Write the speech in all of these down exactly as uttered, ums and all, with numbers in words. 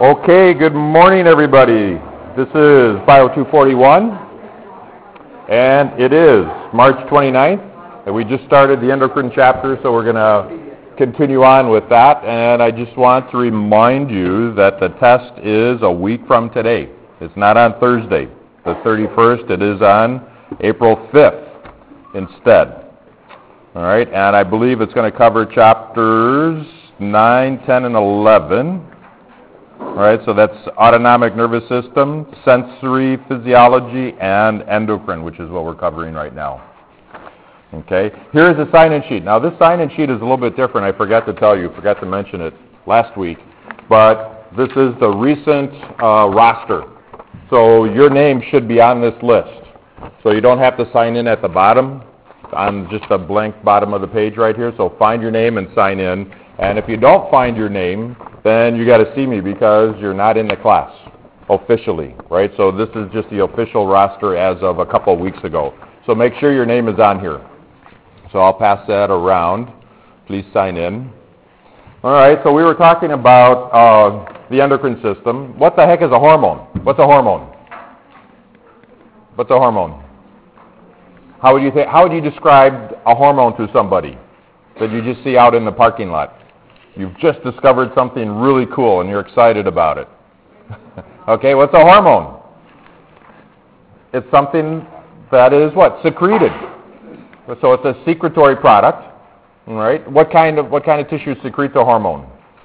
Okay, good morning, everybody. This is Bio two forty-one, and it is March twenty-ninth, and we just started the endocrine chapter, so we're going to continue on with that. And I just want to remind you that the test is a week from today. It's not on Thursday, the thirty-first. It is on April fifth instead. All right, and I believe it's going to cover chapters nine, ten, and eleven. All right, so that's autonomic nervous system, sensory physiology, and endocrine, which is what we're covering right now. Okay, here's the sign-in sheet. Now, this sign-in sheet is a little bit different. I forgot to tell you, forgot to mention it last week, but this is the recent uh, roster. So your name should be on this list. So you don't have to sign in at the bottom, on just a blank bottom of the page right here. So find your name and sign in. And if you don't find your name, then you got to see me because you're not in the class officially, right? So this is just the official roster as of a couple of weeks ago. So make sure your name is on here. So I'll pass that around. Please sign in. All right, so we were talking about uh, the endocrine system. What the heck is a hormone? What's a hormone? What's a hormone? How would you think? How would you describe a hormone to somebody that you just see out in the parking lot? You've just discovered something really cool and you're excited about it. Okay, what's a hormone? It's something that is what? Secreted. So it's a secretory product, right? What kind of what kind of tissue secretes a hormone?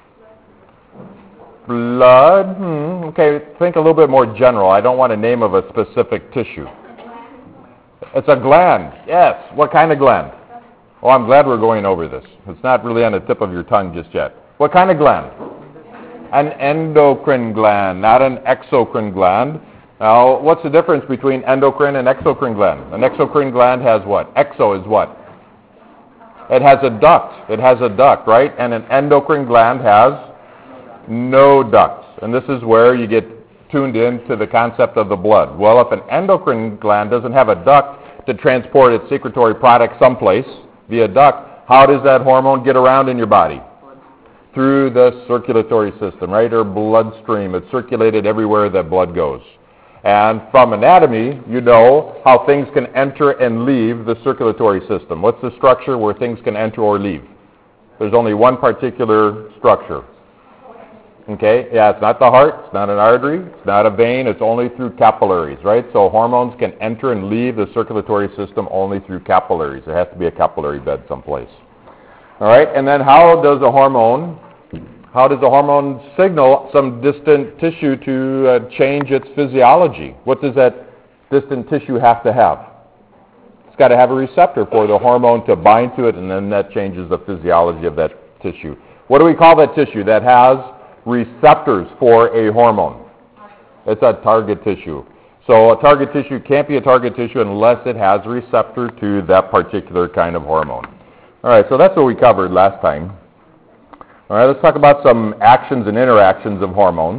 Blood. Hmm. Okay, think a little bit more general. I don't want a name of a specific tissue. It's a gland. Yes. What kind of gland? Oh, I'm glad we're going over this. It's not really on the tip of your tongue just yet. What kind of gland? An endocrine gland, not an exocrine gland. Now, what's the difference between endocrine and exocrine gland? An exocrine gland has what? Exo is what? It has a duct. It has a duct, right? And an endocrine gland has no ducts. And this is where you get tuned in to the concept of the blood. Well, if an endocrine gland doesn't have a duct to transport its secretory product someplace via duct, how does that hormone get around in your body? Through the circulatory system, right, or bloodstream. It's circulated everywhere that blood goes. And from anatomy, you know how things can enter and leave the circulatory system. What's the structure where things can enter or leave? There's only one particular structure. Okay, yeah, it's not the heart, it's not an artery, it's not a vein, it's only through capillaries, right? So hormones can enter and leave the circulatory system only through capillaries. There has to be a capillary bed someplace. All right, and then how does a hormone, how does a hormone signal some distant tissue to uh, change its physiology? What does that distant tissue have to have? It's got to have a receptor for the hormone to bind to it, and then that changes the physiology of that tissue. What do we call that tissue that has receptors for a hormone? It's a target tissue. So a target tissue can't be a target tissue unless it has a receptor to that particular kind of hormone. All right, so that's what we covered last time. All right, let's talk about some actions and interactions of hormones.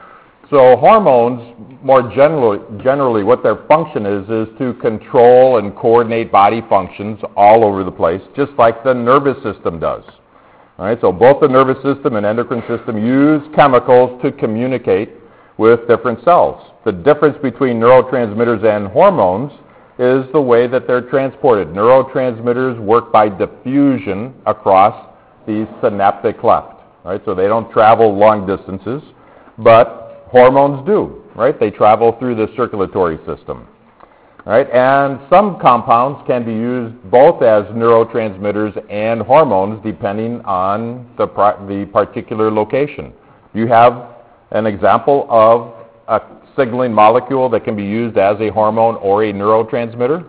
So hormones, more generally, generally what their function is, is to control and coordinate body functions all over the place, just like the nervous system does. All right, so both the nervous system and endocrine system use chemicals to communicate with different cells. The difference between neurotransmitters and hormones is the way that they're transported. Neurotransmitters work by diffusion across the synaptic cleft. Right, so they don't travel long distances, but hormones do. Right, they travel through the circulatory system. Right, and some compounds can be used both as neurotransmitters and hormones depending on the, the particular location. You have an example of a signaling molecule that can be used as a hormone or a neurotransmitter?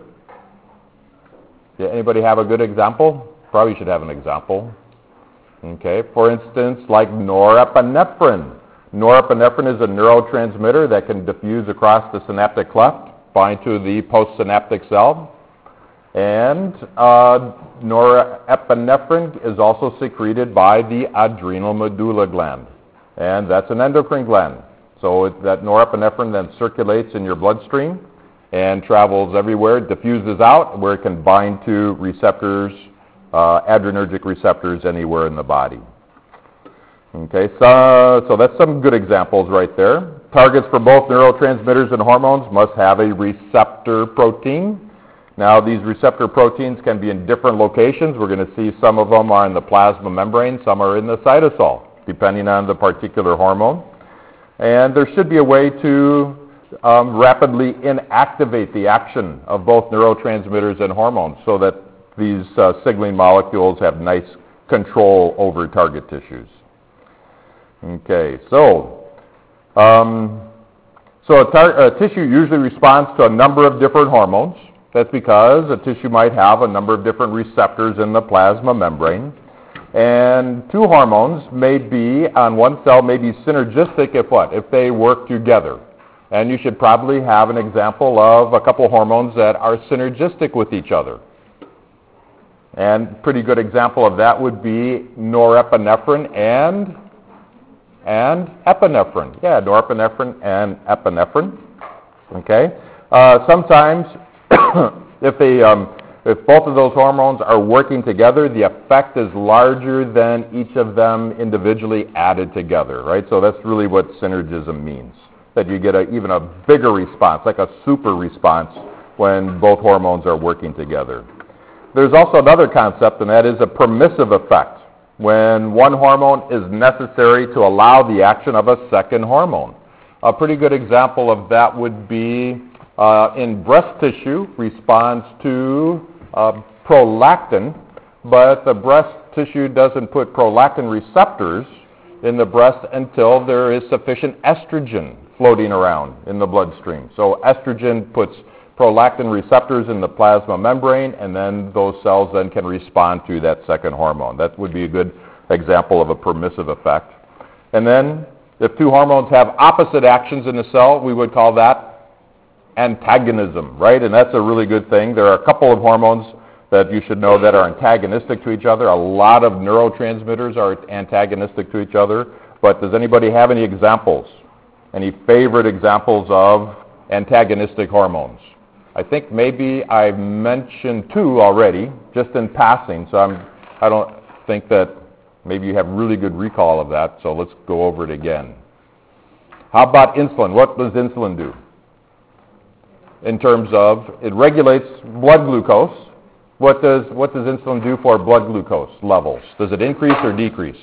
Yeah, anybody have a good example? Probably should have an example. Okay, for instance, like norepinephrine. Norepinephrine is a neurotransmitter that can diffuse across the synaptic cleft, bind to the postsynaptic cell, and uh, norepinephrine is also secreted by the adrenal medulla gland, and that's an endocrine gland. So it, that norepinephrine then circulates in your bloodstream and travels everywhere, diffuses out, where it can bind to receptors, uh, adrenergic receptors anywhere in the body. Okay, so, so that's some good examples right there. Targets for both neurotransmitters and hormones must have a receptor protein. Now, these receptor proteins can be in different locations. We're going to see some of them are in the plasma membrane, some are in the cytosol, depending on the particular hormone. And there should be a way to um, rapidly inactivate the action of both neurotransmitters and hormones so that these uh, signaling molecules have nice control over target tissues. Okay, so um, so a, tar- a tissue usually responds to a number of different hormones. That's because a tissue might have a number of different receptors in the plasma membrane. And two hormones may be, on one cell, may be synergistic if what? If they work together. And you should probably have an example of a couple hormones that are synergistic with each other. And pretty good example of that would be norepinephrine and and epinephrine. Yeah, norepinephrine and epinephrine. Okay. Uh, sometimes, if they, um, if both of those hormones are working together, the effect is larger than each of them individually added together. Right. So that's really what synergism means. That you get a, even a bigger response, like a super response, when both hormones are working together. There's also another concept, and that is a permissive effect, when one hormone is necessary to allow the action of a second hormone. A pretty good example of that would be uh, in breast tissue responds to uh, prolactin, but the breast tissue doesn't put prolactin receptors in the breast until there is sufficient estrogen floating around in the bloodstream. So estrogen puts prolactin receptors in the plasma membrane, and then those cells then can respond to that second hormone. That would be a good example of a permissive effect. And then, if two hormones have opposite actions in the cell, we would call that antagonism, right? And that's a really good thing. There are a couple of hormones that you should know that are antagonistic to each other. A lot of neurotransmitters are antagonistic to each other. But does anybody have any examples? Any favorite examples of antagonistic hormones? I think maybe I mentioned two already, just in passing, so I'm, I don't think that maybe you have really good recall of that, so let's go over it again. How about insulin? What does insulin do? In terms of, it regulates blood glucose. What does, what does insulin do for blood glucose levels? Does it increase or decrease?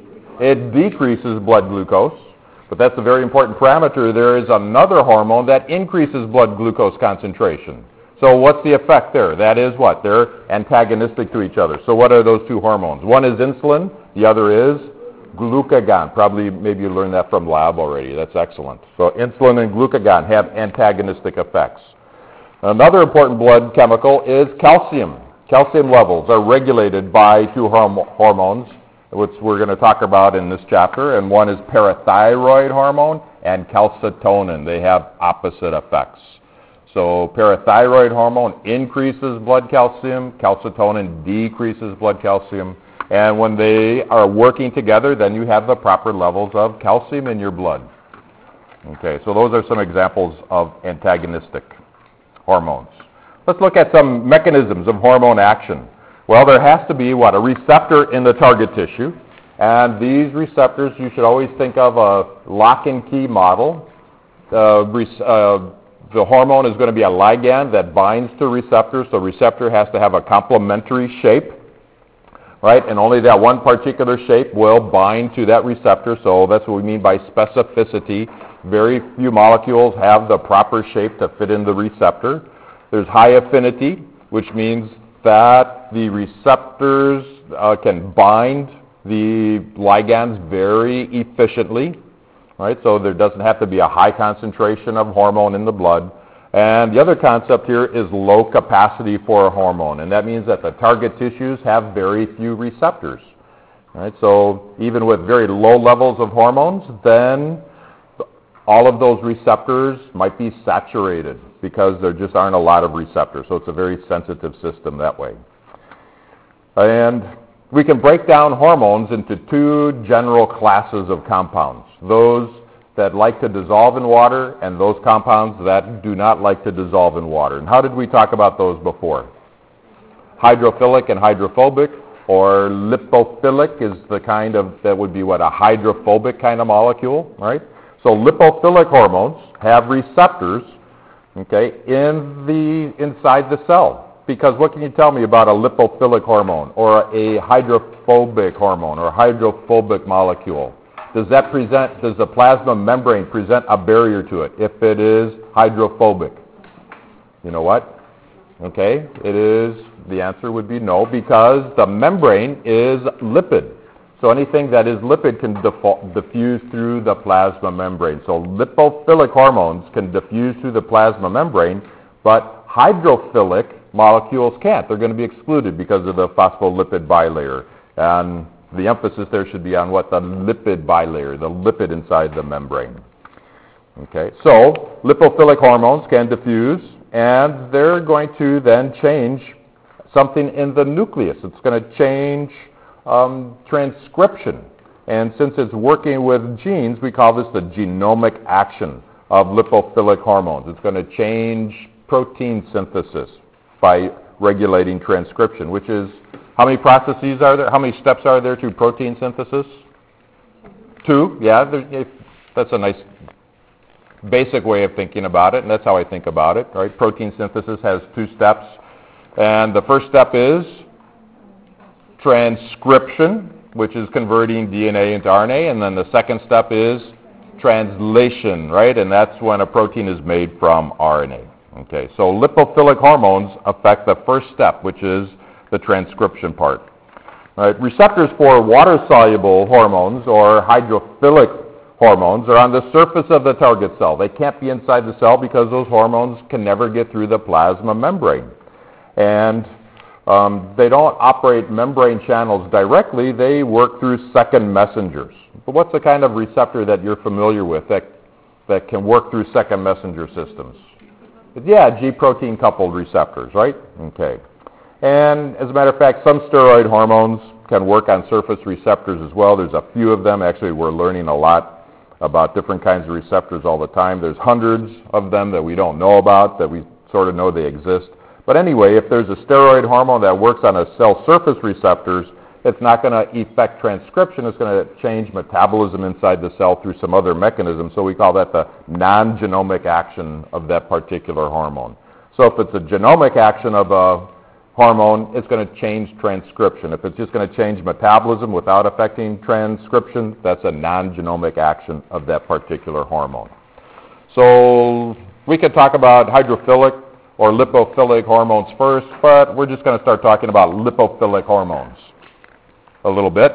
It decreases blood glucose. But that's a very important parameter. There is another hormone that increases blood glucose concentration. So what's the effect there? That is what? They're antagonistic to each other. So what are those two hormones? One is insulin. The other is glucagon. Probably, maybe you learned that from lab already. That's excellent. So insulin and glucagon have antagonistic effects. Another important blood chemical is calcium. Calcium levels are regulated by two horm- hormones. Which we're going to talk about in this chapter, and one is parathyroid hormone and calcitonin. They have opposite effects. So parathyroid hormone increases blood calcium, calcitonin decreases blood calcium, and when they are working together, then you have the proper levels of calcium in your blood. Okay, so those are some examples of antagonistic hormones. Let's look at some mechanisms of hormone action. Well, there has to be, what, a receptor in the target tissue, and these receptors, you should always think of a lock and key model. Uh, uh, the hormone is going to be a ligand that binds to receptors, so receptor has to have a complementary shape, right, and only that one particular shape will bind to that receptor, so that's what we mean by specificity. Very few molecules have the proper shape to fit in the receptor. There's high affinity, which means that the receptors uh, can bind the ligands very efficiently, right? So there doesn't have to be a high concentration of hormone in the blood. And the other concept here is low capacity for a hormone, and that means that the target tissues have very few receptors, right? So even with very low levels of hormones, then all of those receptors might be saturated because there just aren't a lot of receptors. So it's a very sensitive system that way. And we can break down hormones into two general classes of compounds. Those that like to dissolve in water and those compounds that do not like to dissolve in water. And how did we talk about those before? Hydrophilic and hydrophobic. Or lipophilic is the kind of, that would be what, a hydrophobic kind of molecule, right? So lipophilic hormones have receptors, okay, in the, inside the cell. Because what can you tell me about a lipophilic hormone or a hydrophobic hormone or hydrophobic molecule? Does that present, does the plasma membrane present a barrier to it if it is hydrophobic? You know what? Okay, it is, the answer would be no, because the membrane is lipid. So anything that is lipid can default, diffuse through the plasma membrane. So lipophilic hormones can diffuse through the plasma membrane, but hydrophilic molecules can't. They're going to be excluded because of the phospholipid bilayer. And the emphasis there should be on what? The lipid bilayer, the lipid inside the membrane. Okay, so lipophilic hormones can diffuse, and they're going to then change something in the nucleus. It's going to change um, transcription. And since it's working with genes, we call this the genomic action of lipophilic hormones. It's going to change protein synthesis by regulating transcription, which is, how many processes are there? How many steps are there to protein synthesis? Two, yeah, there, that's a nice basic way of thinking about it, and that's how I think about it, right? Protein synthesis has two steps, and the first step is transcription, which is converting D N A into R N A, and then the second step is translation, right? And that's when a protein is made from R N A. Okay, so lipophilic hormones affect the first step, which is the transcription part. Right, receptors for water-soluble hormones or hydrophilic hormones are on the surface of the target cell. They can't be inside the cell because those hormones can never get through the plasma membrane. And um, they don't operate membrane channels directly. They work through second messengers. But what's the kind of receptor that you're familiar with that, that can work through second messenger systems? Yeah, G-protein coupled receptors, right? Okay. And as a matter of fact, some steroid hormones can work on surface receptors as well. There's a few of them. Actually, we're learning a lot about different kinds of receptors all the time. There's hundreds of them that we don't know about, that we sort of know they exist. But anyway, if there's a steroid hormone that works on a cell surface receptors, it's not going to affect transcription. It's going to change metabolism inside the cell through some other mechanism. So we call that the non-genomic action of that particular hormone. So if it's a genomic action of a hormone, it's going to change transcription. If it's just going to change metabolism without affecting transcription, that's a non-genomic action of that particular hormone. So we could talk about hydrophilic or lipophilic hormones first, but we're just going to start talking about lipophilic hormones a little bit.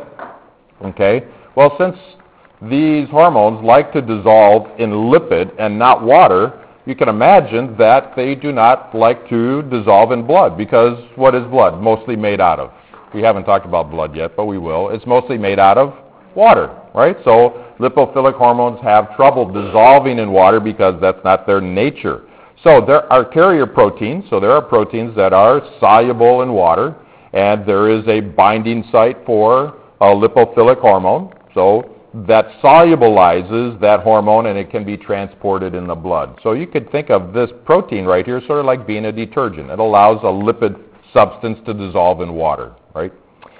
Okay? Well, since these hormones like to dissolve in lipid and not water, you can imagine that they do not like to dissolve in blood, because what is blood mostly made out of? We haven't talked about blood yet, but we will. It's mostly made out of water, right? So lipophilic hormones have trouble dissolving in water because that's not their nature. So there are carrier proteins, so there are proteins that are soluble in water, and there is a binding site for a lipophilic hormone. So that solubilizes that hormone, and it can be transported in the blood. So you could think of this protein right here sort of like being a detergent. It allows a lipid substance to dissolve in water, right?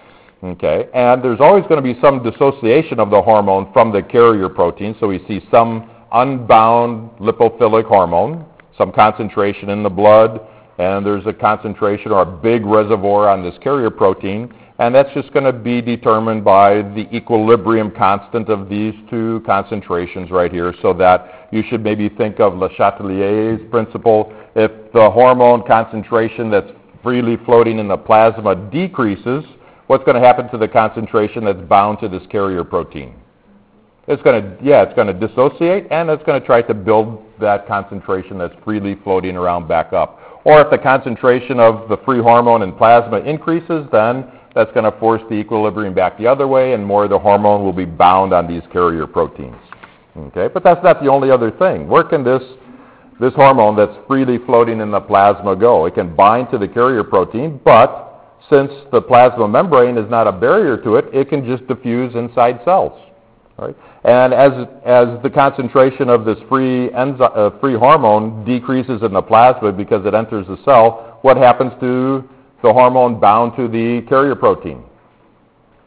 Okay, and there's always going to be some dissociation of the hormone from the carrier protein. So we see some unbound lipophilic hormone, some concentration in the blood, and there's a concentration or a big reservoir on this carrier protein. And that's just going to be determined by the equilibrium constant of these two concentrations right here, so that you should maybe think of Le Chatelier's principle. If the hormone concentration that's freely floating in the plasma decreases, what's going to happen to the concentration that's bound to this carrier protein? It's going to, yeah, it's going to dissociate, and it's going to try to build that concentration that's freely floating around back up. Or if the concentration of the free hormone in plasma increases, then that's going to force the equilibrium back the other way, and more of the hormone will be bound on these carrier proteins. Okay, but that's not the only other thing. Where can this, this hormone that's freely floating in the plasma go? It can bind to the carrier protein, but since the plasma membrane is not a barrier to it, it can just diffuse inside cells. Right? And as, as the concentration of this free, enzy- uh, free hormone decreases in the plasma because it enters the cell, what happens to the hormone bound to the carrier protein?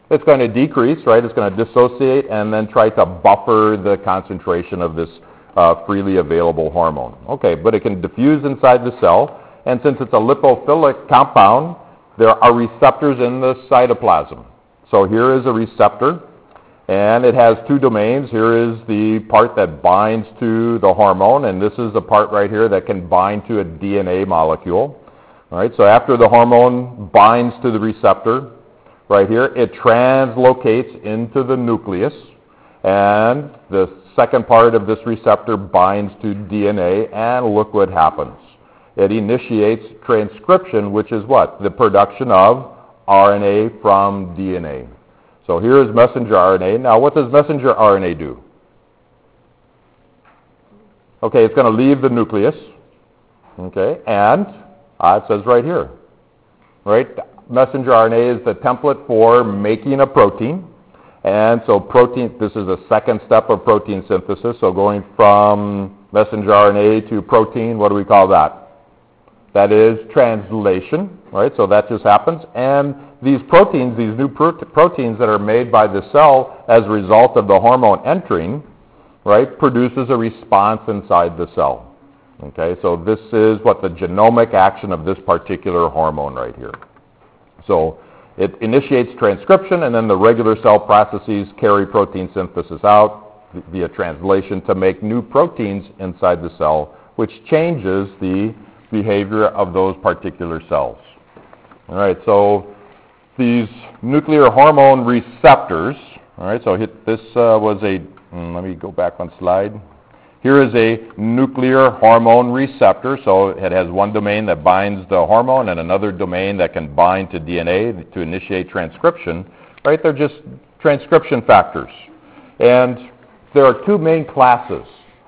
It's going to decrease, right? It's going to dissociate and then try to buffer the concentration of this uh, freely available hormone. Okay, but it can diffuse inside the cell, and since it's a lipophilic compound, there are receptors in the cytoplasm. So here is a receptor, and it has two domains. Here is the part that binds to the hormone, and this is the part right here that can bind to a D N A molecule. All right, so after the hormone binds to the receptor, right here, it translocates into the nucleus, and the second part of this receptor binds to D N A, and look what happens. It initiates transcription, which is what? The production of R N A from D N A. So here is messenger R N A. Now, what does messenger R N A do? Okay, it's going to leave the nucleus. Okay, and uh, it says right here, right? Messenger R N A is the template for making a protein. And so protein, this is the second step of protein synthesis. So going from messenger R N A to protein, what do we call that? That is translation, right? So that just happens. And these proteins, these new pro- proteins that are made by the cell as a result of the hormone entering, right, produces a response inside the cell. Okay, so this is what the genomic action of this particular hormone right here. So it initiates transcription, and then the regular cell processes carry protein synthesis out via translation to make new proteins inside the cell, which changes the behavior of those particular cells. All right, so these nuclear hormone receptors, all right, so hit, this uh, was a, mm, let me go back one slide. Here is a nuclear hormone receptor, so it has one domain that binds the hormone and another domain that can bind to D N A to initiate transcription, right? They're just transcription factors. And there are two main classes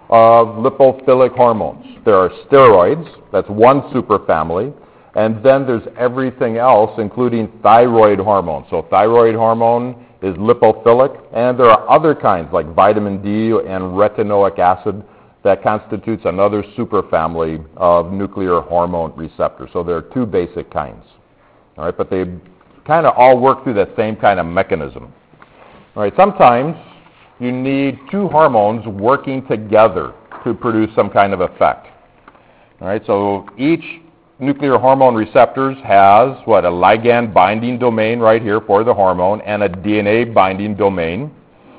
of lipophilic hormones. There are steroids, that's one superfamily, and then there's everything else, including thyroid hormone. So thyroid hormone is lipophilic, and there are other kinds like vitamin D and retinoic acid that constitutes another superfamily of nuclear hormone receptors. So there are two basic kinds, all right, but they kind of all work through that same kind of mechanism. All right, sometimes you need two hormones working together to produce some kind of effect. All right, so each nuclear hormone receptors has, what, a ligand binding domain right here for the hormone and a D N A binding domain.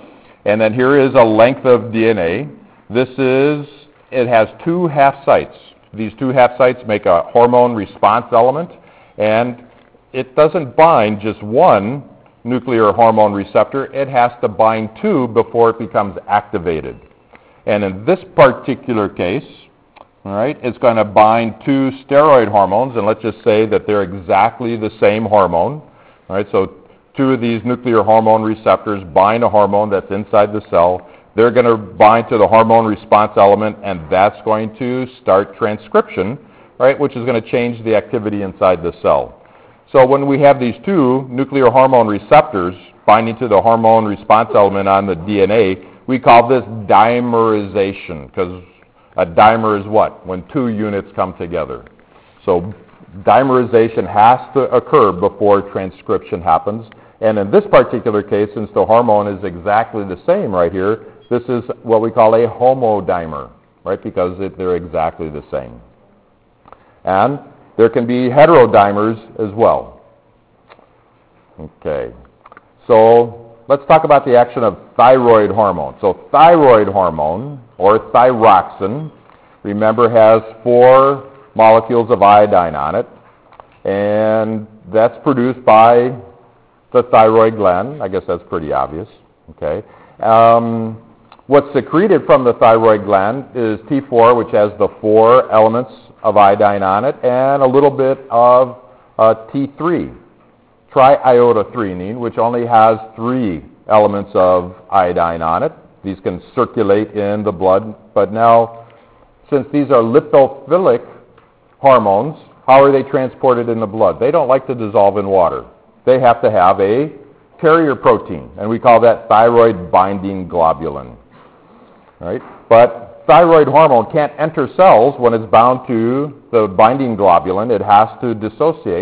And then here is a length of D N A. This is, it has two half sites. These two half sites make a hormone response element, and it doesn't bind just one nuclear hormone receptor. It has to bind two before it becomes activated. And in this particular case, all right, it's going to bind two steroid hormones, and let's just say that they're exactly the same hormone. All right, so two of these nuclear hormone receptors bind a hormone that's inside the cell. They're going to bind to the hormone response element, and that's going to start transcription, right, which is going to change the activity inside the cell. So when we have these two nuclear hormone receptors binding to the hormone response element on the D N A, we call this dimerization, because a dimer is what? When two units come together. So dimerization has to occur before transcription happens. And in this particular case, since the hormone is exactly the same right here, this is what we call a homodimer, right, because it, they're exactly the same. And there can be heterodimers as well. Okay, so let's talk about the action of thyroid hormone. So thyroid hormone, or thyroxine, remember, has four molecules of iodine on it, and that's produced by the thyroid gland. I guess that's pretty obvious. Okay. Um, what's secreted from the thyroid gland is T four, which has the four elements of iodine on it, and a little bit of uh, T three, triiodothyronine, which only has three elements of iodine on it. These can circulate in the blood, but now, since these are lipophilic hormones, how are they transported in the blood? They don't like to dissolve in water. They have to have a carrier protein, and we call that thyroid binding globulin. Right? But thyroid hormone can't enter cells when it's bound to the binding globulin. It has to dissociate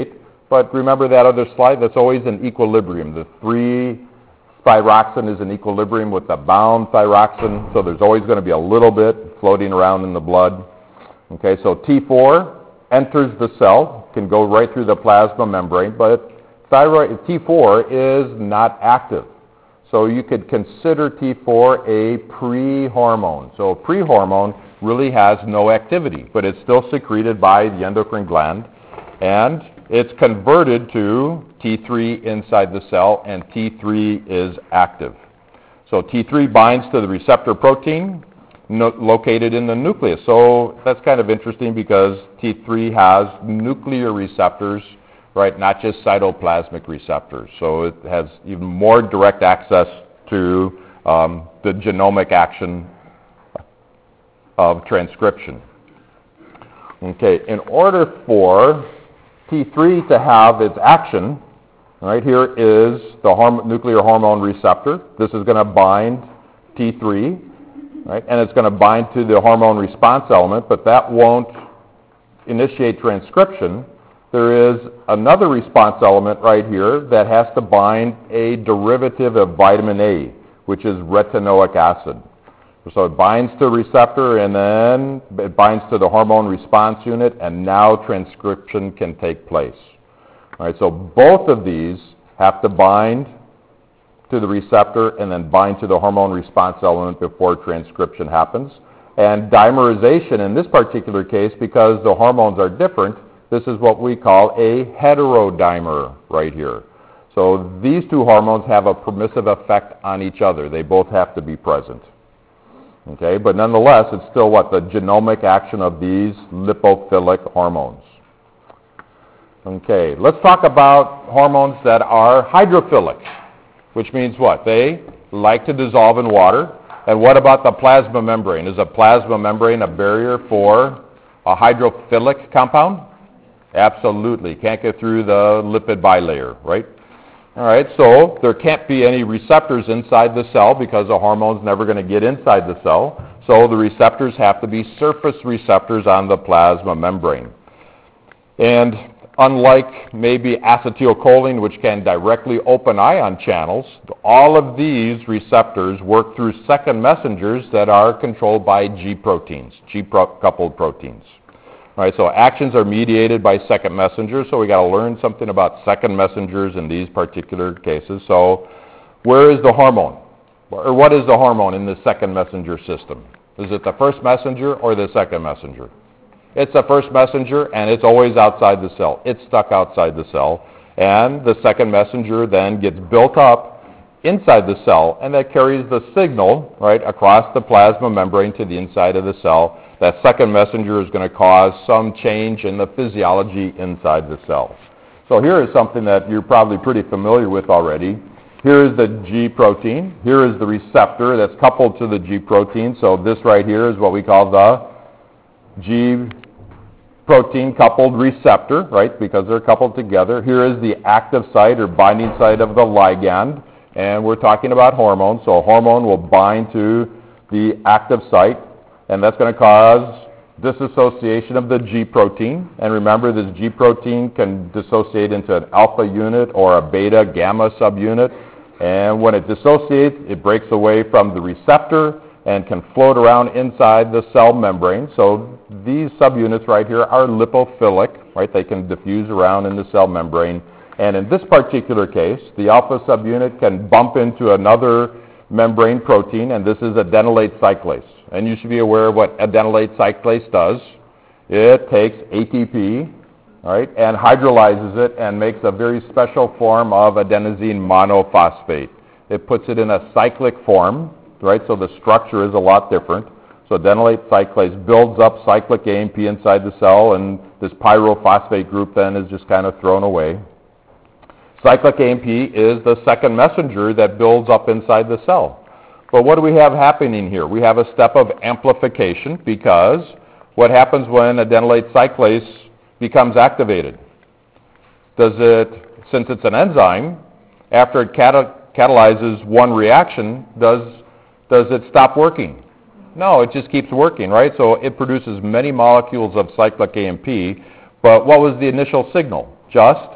but remember that other slide? That's always in equilibrium. The three thyroxine is in equilibrium with the bound thyroxine, so there's always going to be a little bit floating around in the blood. Okay, so T four enters the cell, can go right through the plasma membrane, but thyroid T four is not active. So you could consider T four a pre-hormone. So a pre-hormone really has no activity, but it's still secreted by the endocrine gland, and it's converted to T three inside the cell, and T three is active. So T three binds to the receptor protein no, located in the nucleus. So that's kind of interesting because T three has nuclear receptors, right, not just cytoplasmic receptors. So it has even more direct access to um, the genomic action of transcription. Okay, in order for T three to have its action, right, here is the horm- nuclear hormone receptor. This is going to bind T three, right, and it's going to bind to the hormone response element, but that won't initiate transcription. There is another response element right here that has to bind a derivative of vitamin A, which is retinoic acid. So it binds to a receptor, and then it binds to the hormone response unit, and now transcription can take place. All right, so both of these have to bind to the receptor and then bind to the hormone response element before transcription happens. And dimerization in this particular case, because the hormones are different, this is what we call a heterodimer right here. So these two hormones have a permissive effect on each other. They both have to be present. Okay, but nonetheless, it's still what? The genomic action of these lipophilic hormones. Okay, let's talk about hormones that are hydrophilic, which means what? They like to dissolve in water. And what about the plasma membrane? Is a plasma membrane a barrier for a hydrophilic compound? Absolutely. Can't get through the lipid bilayer, right? All right, so there can't be any receptors inside the cell because the hormone's never going to get inside the cell. So the receptors have to be surface receptors on the plasma membrane. And unlike maybe acetylcholine, which can directly open ion channels, all of these receptors work through second messengers that are controlled by G proteins, G-coupled proteins. All right, so actions are mediated by second messengers, so we got to learn something about second messengers in these particular cases. So where is the hormone? Or what is the hormone in the second messenger system? Is it the first messenger or the second messenger? It's the first messenger, and it's always outside the cell. It's stuck outside the cell, and the second messenger then gets built up inside the cell, and that carries the signal, right, across the plasma membrane to the inside of the cell. That second messenger is going to cause some change in the physiology inside the cell. So here is something that you're probably pretty familiar with already. Here is the G protein. Here is the receptor that's coupled to the G protein. So this right here is what we call the G protein coupled receptor, right, because they're coupled together. Here is the active site or binding site of the ligand, and we're talking about hormones. So a hormone will bind to the active site, and that's going to cause dissociation of the G protein. And remember, this G protein can dissociate into an alpha unit or a beta gamma subunit. And when it dissociates, it breaks away from the receptor and can float around inside the cell membrane. So these subunits right here are lipophilic, right? They can diffuse around in the cell membrane. And in this particular case, the alpha subunit can bump into another membrane protein, and this is adenylate cyclase. And you should be aware of what adenylate cyclase does. It takes A T P, right, and hydrolyzes it and makes a very special form of adenosine monophosphate. It puts it in a cyclic form, right, so the structure is a lot different. So adenylate cyclase builds up cyclic A M P inside the cell, and this pyrophosphate group then is just kind of thrown away. Cyclic A M P is the second messenger that builds up inside the cell. But what do we have happening here? We have a step of amplification, because what happens when adenylate cyclase becomes activated? Does it, since it's an enzyme, after it cata- catalyzes one reaction, does, does it stop working? No, it just keeps working, right? So it produces many molecules of cyclic A M P, but what was the initial signal? Just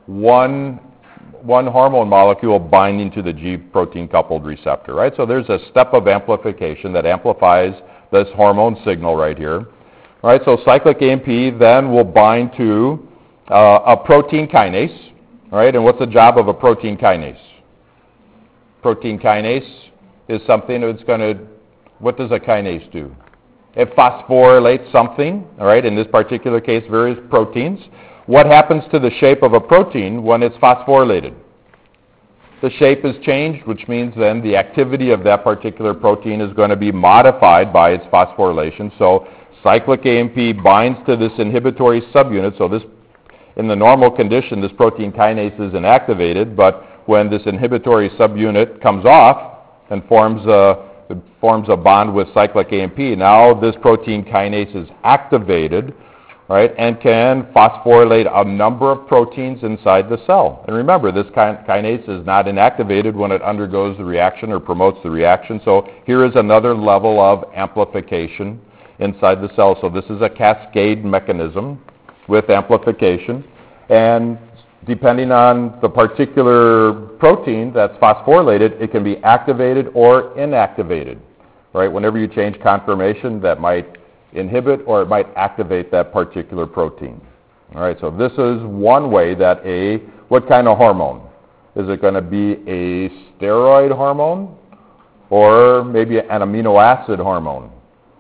one one hormone molecule binding to the G protein coupled receptor, right? So there's a step of amplification that amplifies this hormone signal right here. All right, so cyclic A M P then will bind to uh, a protein kinase, all right? And what's the job of a protein kinase? Protein kinase is something that's going to, what does a kinase do? It phosphorylates something, all right? In this particular case, various proteins. What happens to the shape of a protein when it's phosphorylated? The shape is changed, which means then the activity of that particular protein is going to be modified by its phosphorylation. So cyclic A M P binds to this inhibitory subunit. So this, in the normal condition, this protein kinase is inactivated, but when this inhibitory subunit comes off and forms a, forms a bond with cyclic A M P, now this protein kinase is activated, right, and can phosphorylate a number of proteins inside the cell. And remember, this kin- kinase is not inactivated when it undergoes the reaction or promotes the reaction. So here is another level of amplification inside the cell. So this is a cascade mechanism with amplification. And depending on the particular protein that's phosphorylated, it can be activated or inactivated, right? Whenever you change conformation, that might inhibit or it might activate that particular protein. All right, so this is one way that a, what kind of hormone? Is it going to be a steroid hormone or maybe an amino acid hormone?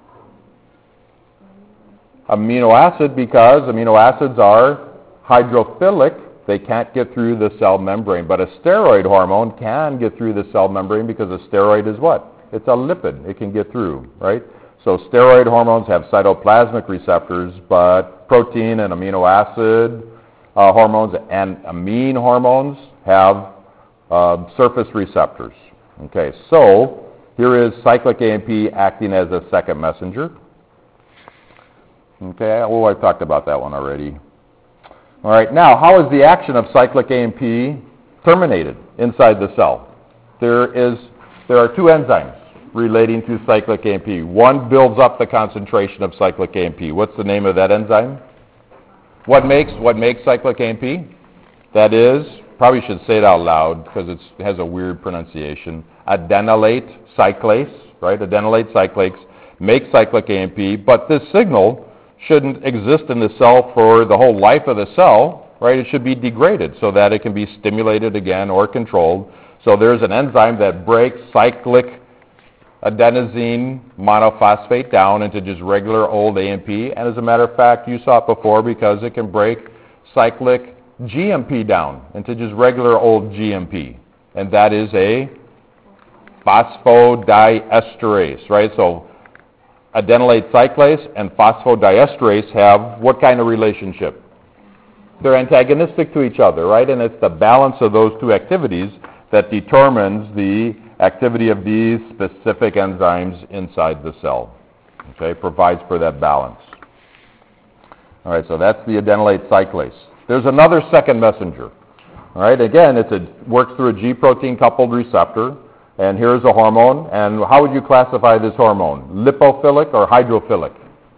Amino acid, because amino acids are hydrophilic. They can't get through the cell membrane, but a steroid hormone can get through the cell membrane because a steroid is what? It's a lipid. It can get through, right? So steroid hormones have cytoplasmic receptors, but protein and amino acid uh, hormones and amine hormones have uh, surface receptors. Okay, so here is cyclic A M P acting as a second messenger. Okay, oh, I talked about that one already. All right, now how is the action of cyclic A M P terminated inside the cell? There is, there are two enzymes relating to cyclic A M P. One builds up the concentration of cyclic A M P. What's the name of that enzyme? What makes what makes cyclic A M P? That is, probably should say it out loud because it's, it has a weird pronunciation. Adenylate cyclase, right? Adenylate cyclase makes cyclic A M P, but this signal shouldn't exist in the cell for the whole life of the cell, right? It should be degraded so that it can be stimulated again or controlled. So there's an enzyme that breaks cyclic adenosine monophosphate down into just regular old A M P. And as a matter of fact, you saw it before because it can break cyclic G M P down into just regular old G M P. And that is a phosphodiesterase, right? So adenylate cyclase and phosphodiesterase have what kind of relationship? They're antagonistic to each other, right? And it's the balance of those two activities that determines the activity of these specific enzymes inside the cell. Okay, provides for that balance. All right, so that's the adenylate cyclase. There's another second messenger. All right, again, it's a, works through a G protein coupled receptor. And here's a hormone. And how would you classify this hormone? Lipophilic or hydrophilic?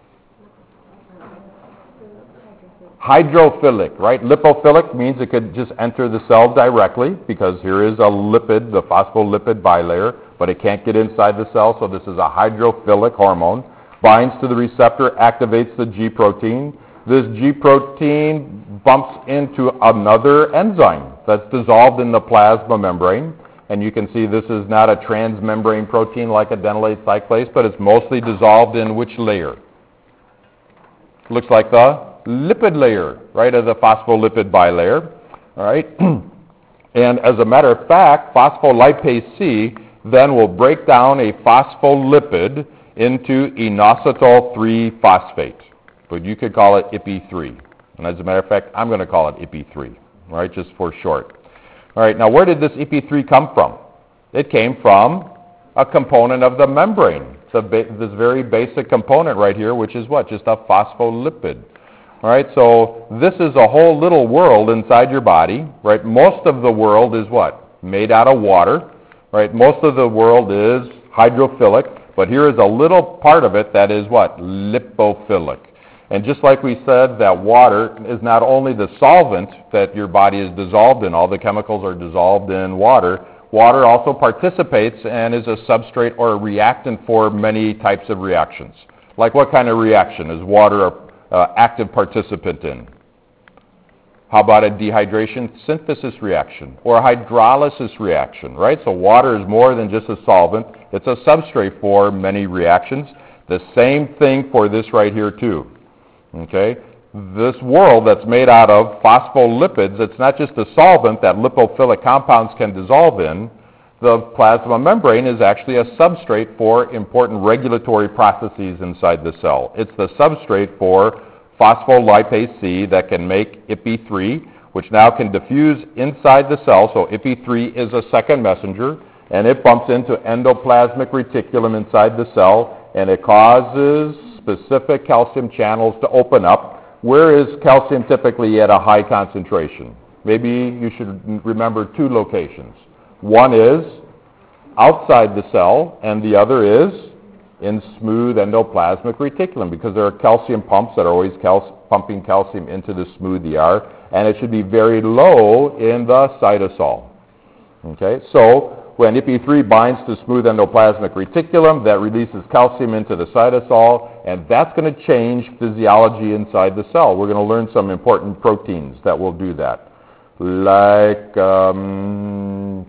Hydrophilic, right? Lipophilic means it could just enter the cell directly because here is a lipid, the phospholipid bilayer, but it can't get inside the cell, so this is a hydrophilic hormone. Binds to the receptor, activates the G protein. This G protein bumps into another enzyme that's dissolved in the plasma membrane. And you can see this is not a transmembrane protein like adenylate cyclase, but it's mostly dissolved in which layer? Looks like the lipid layer, right, of the phospholipid bilayer. All right. And as a matter of fact, phospholipase C then will break down a phospholipid into inositol three phosphate. But you could call it I P I three. And as a matter of fact, I'm going to call it I P I three, right, just for short. All right, now where did this I P I three come from? It came from a component of the membrane. It's a ba- this very basic component right here, which is what? Just a phospholipid. All right, so this is a whole little world inside your body, right? Most of the world is what? Made out of water, right? Most of the world is hydrophilic, but here is a little part of it that is what? Lipophilic. And just like we said that water is not only the solvent that your body is dissolved in, all the chemicals are dissolved in water, water also participates and is a substrate or a reactant for many types of reactions. Like what kind of reaction is water an uh, active participant in? How about a dehydration synthesis reaction or a hydrolysis reaction, right? So water is more than just a solvent. It's a substrate for many reactions. The same thing for this right here too, okay? This world that's made out of phospholipids, it's not just a solvent that lipophilic compounds can dissolve in. The plasma membrane is actually a substrate for important regulatory processes inside the cell. It's the substrate for phospholipase C that can make I P E three, which now can diffuse inside the cell. So I P E three is a second messenger, and it bumps into endoplasmic reticulum inside the cell, and it causes specific calcium channels to open up. Where is calcium typically at a high concentration? Maybe you should remember two locations. One is outside the cell, and the other is in smooth endoplasmic reticulum, because there are calcium pumps that are always cal- pumping calcium into the smooth E R, and it should be very low in the cytosol. Okay, so when I P E three binds to smooth endoplasmic reticulum, that releases calcium into the cytosol, and that's going to change physiology inside the cell. We're going to learn some important proteins that will do that, like um,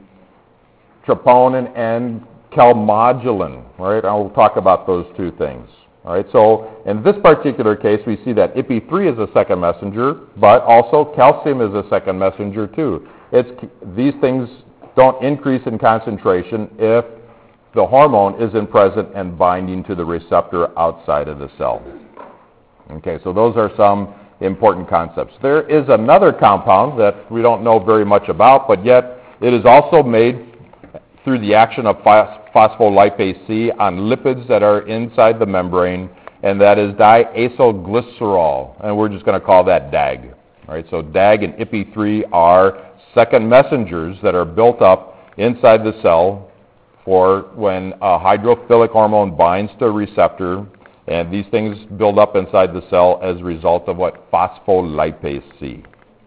troponin and calmodulin, right? I'll talk about those two things. All right, so in this particular case, we see that I P E three is a second messenger, but also calcium is a second messenger too. It's, these things don't increase in concentration if the hormone isn't present and binding to the receptor outside of the cell. Okay, so those are some important concepts. There is another compound that we don't know very much about, but yet it is also made through the action of phospholipase C on lipids that are inside the membrane, and that is diacylglycerol, and we're just going to call that D A G. All right, so D A G and I P E three are second messengers that are built up inside the cell for when a hydrophilic hormone binds to a receptor, and these things build up inside the cell as a result of what? Phospholipase C.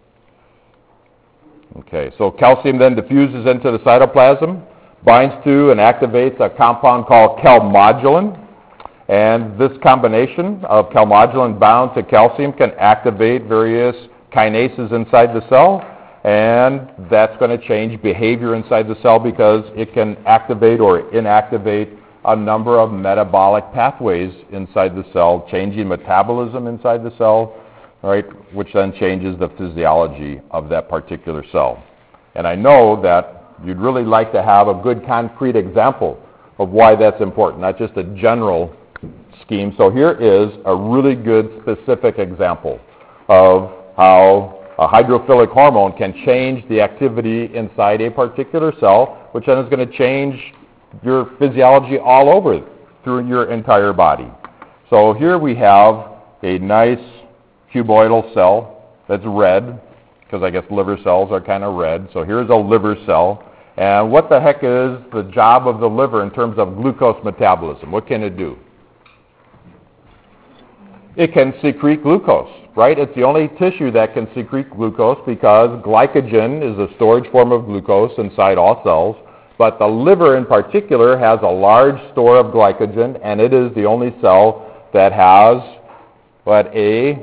Okay, so calcium then diffuses into the cytoplasm, binds to and activates a compound called calmodulin, and this combination of calmodulin bound to calcium can activate various kinases inside the cell, and that's going to change behavior inside the cell because it can activate or inactivate a number of metabolic pathways inside the cell, changing metabolism inside the cell, right, which then changes the physiology of that particular cell. And I know that you'd really like to have a good concrete example of why that's important, not just a general scheme. So here is a really good specific example of how a hydrophilic hormone can change the activity inside a particular cell, which then is going to change your physiology all over through your entire body. So here we have a nice cuboidal cell that's red, because I guess liver cells are kind of red. So here's a liver cell. And what the heck is the job of the liver in terms of glucose metabolism? What can it do? It can secrete glucose, right? It's the only tissue that can secrete glucose because glycogen is a storage form of glucose inside all cells. But the liver in particular has a large store of glycogen, and it is the only cell that has what a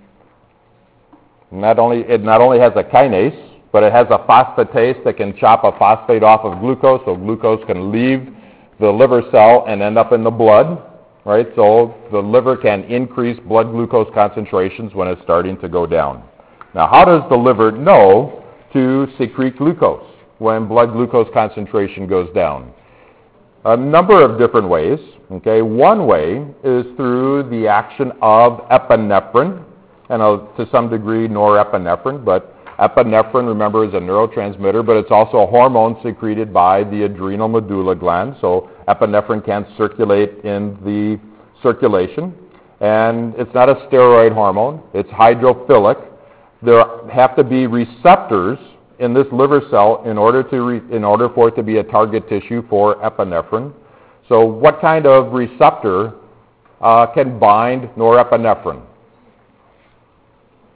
not only it not only has a kinase, but it has a phosphatase that can chop a phosphate off of glucose, so glucose can leave the liver cell and end up in the blood, right? So the liver can increase blood glucose concentrations when it's starting to go down. Now, how does the liver know to secrete glucose when blood glucose concentration goes down? A number of different ways. Okay, one way is through the action of epinephrine, and uh, to some degree norepinephrine, but epinephrine, remember, is a neurotransmitter, but it's also a hormone secreted by the adrenal medulla gland, so epinephrine can circulate in the circulation, and it's not a steroid hormone, it's hydrophilic. There have to be receptors in this liver cell in order to re- in order for it to be a target tissue for epinephrine. So what kind of receptor uh, can bind norepinephrine?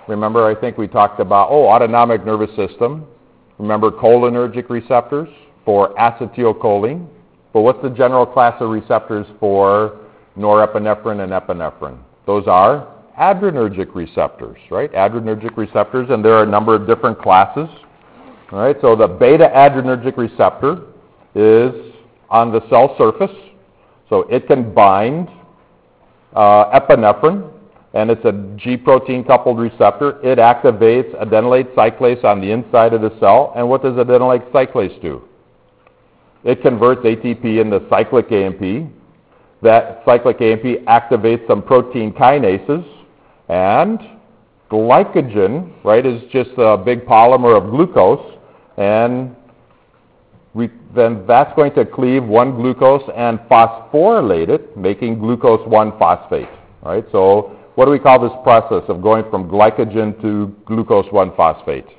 Remember, I think we talked about, oh, autonomic nervous system. Remember cholinergic receptors for acetylcholine. But what's the general class of receptors for norepinephrine and epinephrine? Those are adrenergic receptors, right? Adrenergic receptors, and there are a number of different classes. All right, so the beta-adrenergic receptor is on the cell surface, so it can bind uh, epinephrine, and it's a G-protein coupled receptor. It activates adenylate cyclase on the inside of the cell, and what does adenylate cyclase do? It converts A T P into cyclic A M P. That cyclic A M P activates some protein kinases, and glycogen, right, is just a big polymer of glucose, and we, then that's going to cleave one glucose and phosphorylate it, making glucose one phosphate, right? So what do we call this process of going from glycogen to glucose one phosphate?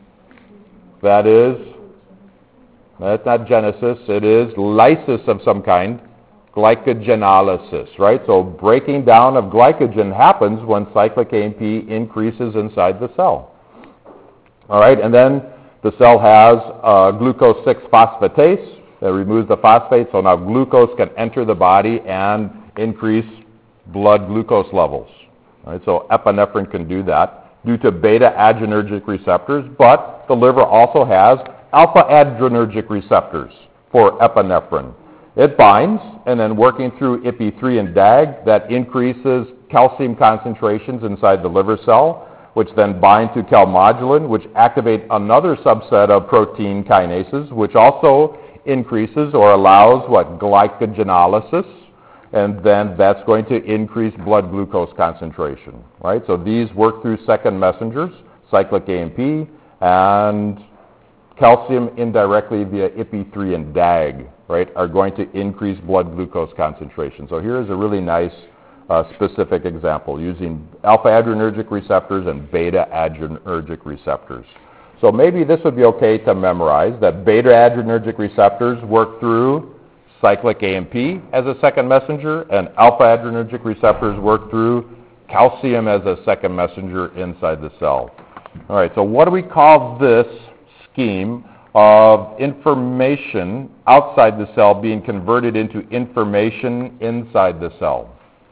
That is, that's not genesis, it is lysis of some kind, glycogenolysis, right? So breaking down of glycogen happens when cyclic A M P increases inside the cell. All right, and then the cell has uh, glucose six phosphatase that removes the phosphate, so now glucose can enter the body and increase blood glucose levels. All right, so epinephrine can do that due to beta-adrenergic receptors, but the liver also has alpha-adrenergic receptors for epinephrine. It binds, and then working through I P three and D A G, that increases calcium concentrations inside the liver cell, which then bind to calmodulin, which activate another subset of protein kinases, which also increases or allows what? Glycogenolysis, and then that's going to increase blood glucose concentration, right? So these work through second messengers, cyclic A M P, and calcium indirectly via I P three and D A G, right, are going to increase blood glucose concentration. So here is a really nice uh, specific example using alpha-adrenergic receptors and beta-adrenergic receptors. So maybe this would be okay to memorize that beta-adrenergic receptors work through cyclic A M P as a second messenger, and alpha-adrenergic receptors work through calcium as a second messenger inside the cell. All right, so what do we call this scheme of information outside the cell being converted into information inside the cell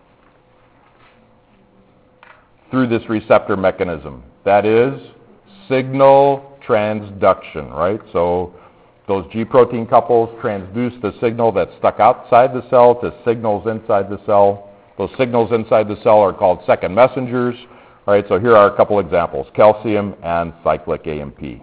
through this receptor mechanism? That is signal transduction, right? So those G-protein couples transduce the signal that's stuck outside the cell to signals inside the cell. Those signals inside the cell are called second messengers, right? So here are a couple examples, calcium and cyclic A M P.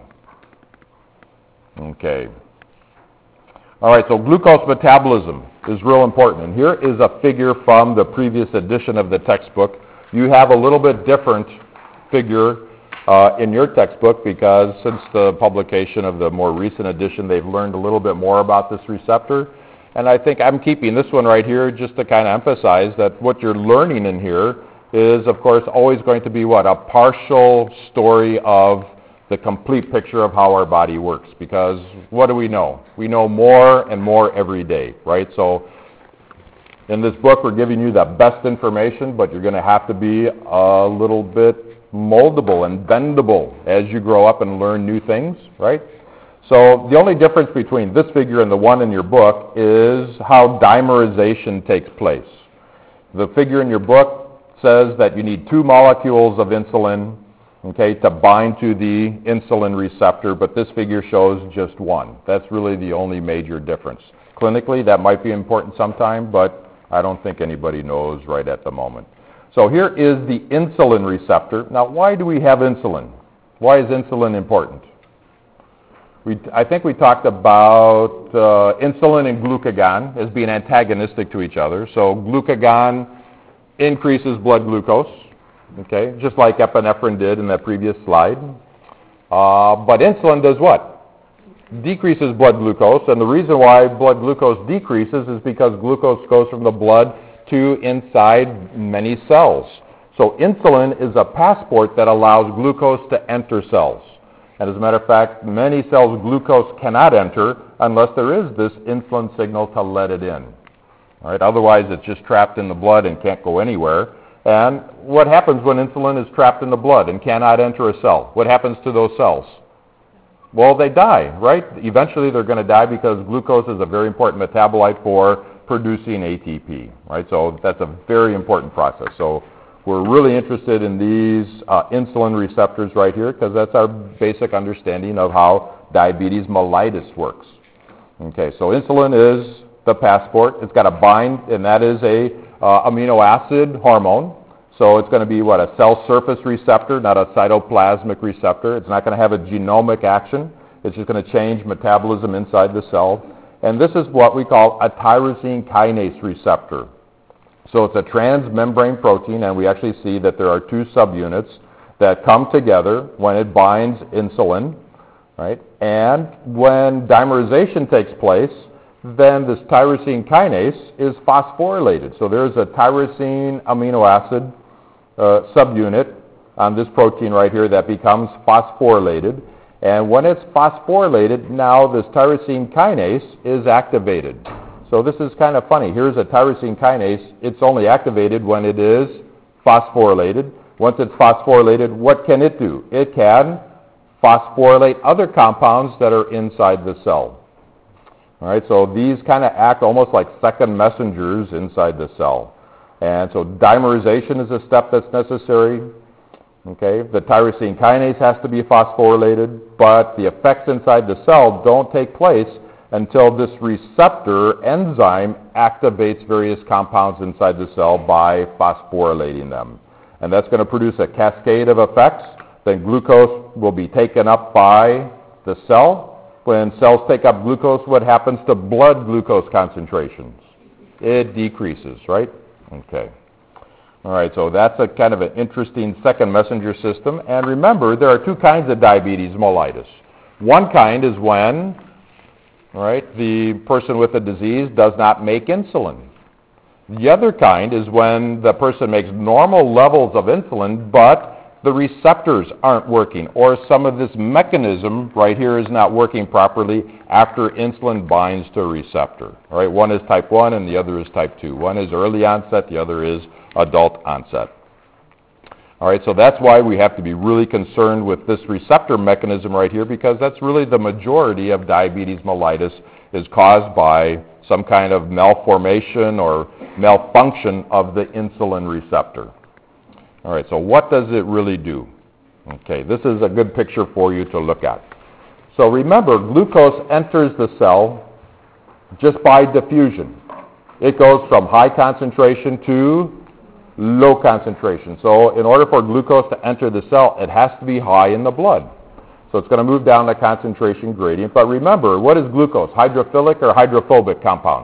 Okay. All right, so glucose metabolism is real important. And here is a figure from the previous edition of the textbook. You have a little bit different figure uh, in your textbook because since the publication of the more recent edition, they've learned a little bit more about this receptor. And I think I'm keeping this one right here just to kind of emphasize that what you're learning in here is, of course, always going to be what? A partial story of the complete picture of how our body works, because what do we know? We know more and more every day, right? So in this book, we're giving you the best information, but you're going to have to be a little bit moldable and bendable as you grow up and learn new things, right? So the only difference between this figure and the one in your book is how dimerization takes place. The figure in your book says that you need two molecules of insulin, okay, to bind to the insulin receptor, but this figure shows just one. That's really the only major difference. Clinically, that might be important sometime, but I don't think anybody knows right at the moment. So here is the insulin receptor. Now, why do we have insulin? Why is insulin important? We, I think we talked about uh, insulin and glucagon as being antagonistic to each other. So glucagon increases blood glucose, okay, just like epinephrine did in that previous slide. Uh, but insulin does what? Decreases blood glucose, and the reason why blood glucose decreases is because glucose goes from the blood to inside many cells. So insulin is a passport that allows glucose to enter cells. And as a matter of fact, many cells glucose cannot enter unless there is this insulin signal to let it in. All right, otherwise it's just trapped in the blood and can't go anywhere. And what happens when insulin is trapped in the blood and cannot enter a cell? What happens to those cells? Well, they die, right? Eventually they're going to die because glucose is a very important metabolite for producing A T P, right? So that's a very important process. So we're really interested in these uh, insulin receptors right here because that's our basic understanding of how diabetes mellitus works. Okay, so insulin is the passport. It's got a bind, and that is a uh, amino acid hormone. So it's going to be, what, a cell surface receptor, not a cytoplasmic receptor. It's not going to have a genomic action. It's just going to change metabolism inside the cell. And this is what we call a tyrosine kinase receptor. So it's a transmembrane protein, and we actually see that there are two subunits that come together when it binds insulin, right? And when dimerization takes place, then this tyrosine kinase is phosphorylated. So there's a tyrosine amino acid uh, subunit on this protein right here that becomes phosphorylated. And when it's phosphorylated, now this tyrosine kinase is activated. So this is kind of funny. Here's a tyrosine kinase. It's only activated when it is phosphorylated. Once it's phosphorylated, what can it do? It can phosphorylate other compounds that are inside the cell. All right, so these kind of act almost like second messengers inside the cell. And so dimerization is a step that's necessary. Okay, the tyrosine kinase has to be phosphorylated, but the effects inside the cell don't take place until this receptor enzyme activates various compounds inside the cell by phosphorylating them. And that's going to produce a cascade of effects. Then glucose will be taken up by the cell. When cells take up glucose, what happens to blood glucose concentrations? It decreases, right? Okay. All right, so that's a kind of an interesting second messenger system. And remember, there are two kinds of diabetes mellitus. One kind is when, all right, the person with the disease does not make insulin. The other kind is when the person makes normal levels of insulin, but the receptors aren't working, or some of this mechanism right here is not working properly after insulin binds to a receptor. All right, one is type one and the other is type two. One is early onset, the other is adult onset. All right, so that's why we have to be really concerned with this receptor mechanism right here, because that's really the majority of diabetes mellitus is caused by some kind of malformation or malfunction of the insulin receptor. All right, so what does it really do? Okay, this is a good picture for you to look at. So remember, glucose enters the cell just by diffusion. It goes from high concentration to low concentration. So in order for glucose to enter the cell, it has to be high in the blood. So it's going to move down the concentration gradient. But remember, what is glucose? Hydrophilic or hydrophobic compound?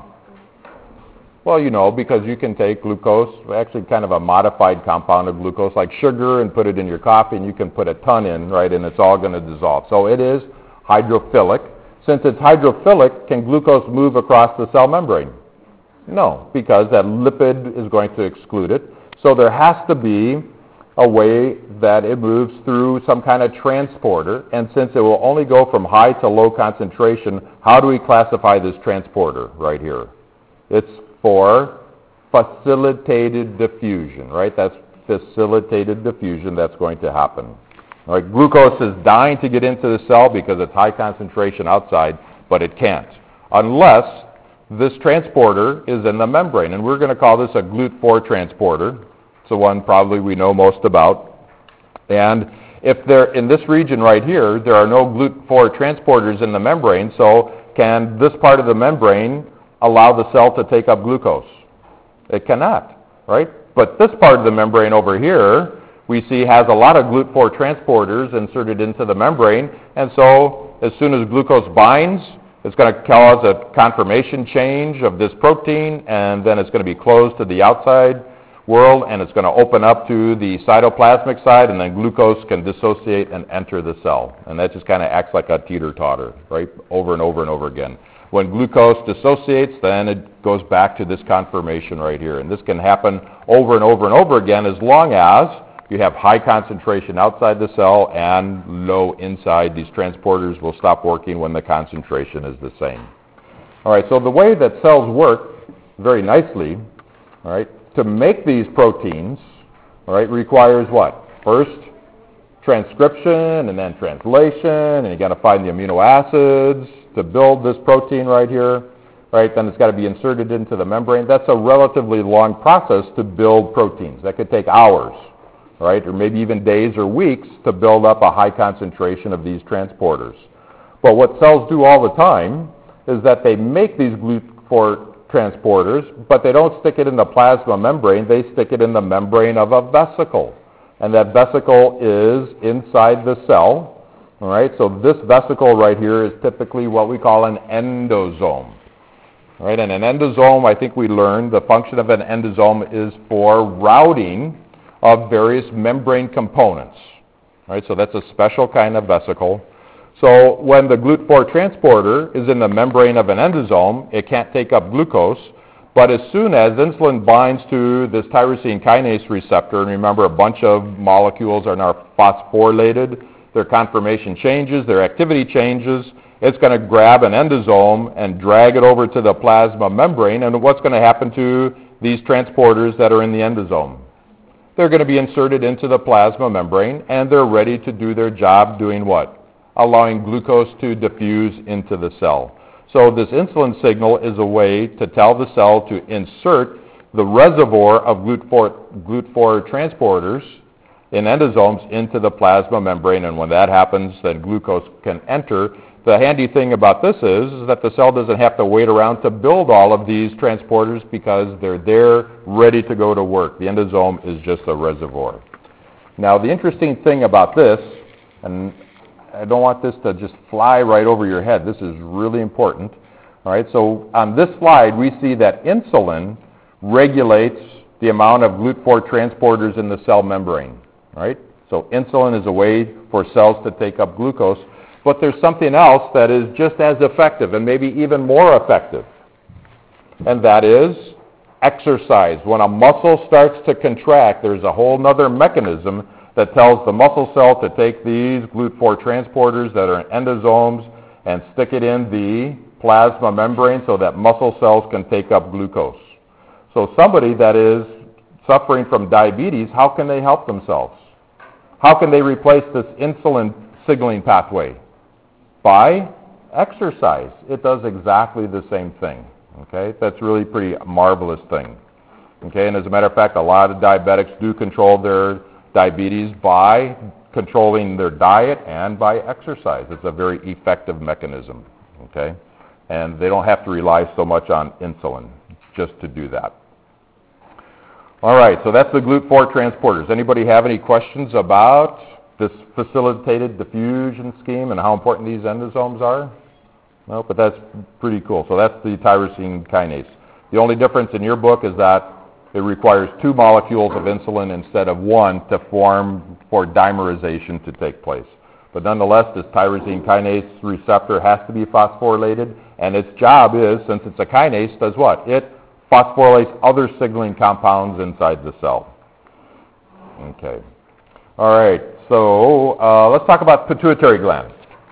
Well, you know, because you can take glucose, actually kind of a modified compound of glucose, like sugar, and put it in your coffee, and you can put a ton in, right, and it's all going to dissolve. So it is hydrophilic. Since it's hydrophilic, can glucose move across the cell membrane? No, because that lipid is going to exclude it. So there has to be a way that it moves through some kind of transporter, and since it will only go from high to low concentration, how do we classify this transporter right here? It's for facilitated diffusion, right? That's facilitated diffusion that's going to happen. All right, glucose is dying to get into the cell because it's high concentration outside, but it can't unless this transporter is in the membrane, and we're going to call this a G L U T four transporter. It's the one probably we know most about. And if they're in this region right here, there are no G L U T four transporters in the membrane, so can this part of the membrane allow the cell to take up glucose? It cannot, right? But this part of the membrane over here, we see has a lot of G L U T four transporters inserted into the membrane, and so as soon as glucose binds, it's going to cause a conformation change of this protein, and then it's going to be closed to the outside world, and it's going to open up to the cytoplasmic side, and then glucose can dissociate and enter the cell. And that just kind of acts like a teeter-totter, right, over and over and over again. When glucose dissociates, then it goes back to this conformation right here. And this can happen over and over and over again as long as you have high concentration outside the cell and low inside. These transporters will stop working when the concentration is the same. All right, so the way that cells work very nicely, all right, to make these proteins, all right, requires what? First, transcription, and then translation, and you got to find the amino acids to build this protein right here, right? Then it's got to be inserted into the membrane. That's a relatively long process to build proteins. That could take hours, right, or maybe even days or weeks to build up a high concentration of these transporters. But what cells do all the time is that they make these G L U T four transporters, but they don't stick it in the plasma membrane. They stick it in the membrane of a vesicle. And that vesicle is inside the cell. All right, so this vesicle right here is typically what we call an endosome. All right, and an endosome, I think we learned, the function of an endosome is for routing of various membrane components. All right, so that's a special kind of vesicle. So when the G L U T four transporter is in the membrane of an endosome, it can't take up glucose, but as soon as insulin binds to this tyrosine kinase receptor, and remember a bunch of molecules are now phosphorylated, their conformation changes, their activity changes, it's going to grab an endosome and drag it over to the plasma membrane, and what's going to happen to these transporters that are in the endosome? They're going to be inserted into the plasma membrane, and they're ready to do their job doing what? Allowing glucose to diffuse into the cell. So this insulin signal is a way to tell the cell to insert the reservoir of G L U T four transporters in endosomes into the plasma membrane, and when that happens, then glucose can enter. The handy thing about this is, is that the cell doesn't have to wait around to build all of these transporters because they're there ready to go to work. The endosome is just a reservoir. Now the interesting thing about this, and I don't want this to just fly right over your head. This is really important. All right, so on this slide, we see that insulin regulates the amount of G L U T four transporters in the cell membrane. All right, so insulin is a way for cells to take up glucose, but there's something else that is just as effective and maybe even more effective, and that is exercise. When a muscle starts to contract, there's a whole other mechanism that tells the muscle cell to take these G L U T four transporters that are in endosomes and stick it in the plasma membrane so that muscle cells can take up glucose. So somebody that is suffering from diabetes, how can they help themselves? How can they replace this insulin signaling pathway? By exercise. It does exactly the same thing. Okay, that's really a pretty marvelous thing. Okay, and as a matter of fact, a lot of diabetics do control their diabetes by controlling their diet and by exercise. It's a very effective mechanism, okay? And they don't have to rely so much on insulin just to do that. All right, so that's the G L U T four transporters. Anybody have any questions about this facilitated diffusion scheme and how important these endosomes are? No, but that's pretty cool. So that's the tyrosine kinase. The only difference in your book is that it requires two molecules of insulin instead of one to form for dimerization to take place. But nonetheless, this tyrosine kinase receptor has to be phosphorylated, and its job is, since it's a kinase, does what? It phosphorylates other signaling compounds inside the cell. Okay. All right, so uh, let's talk about pituitary gland.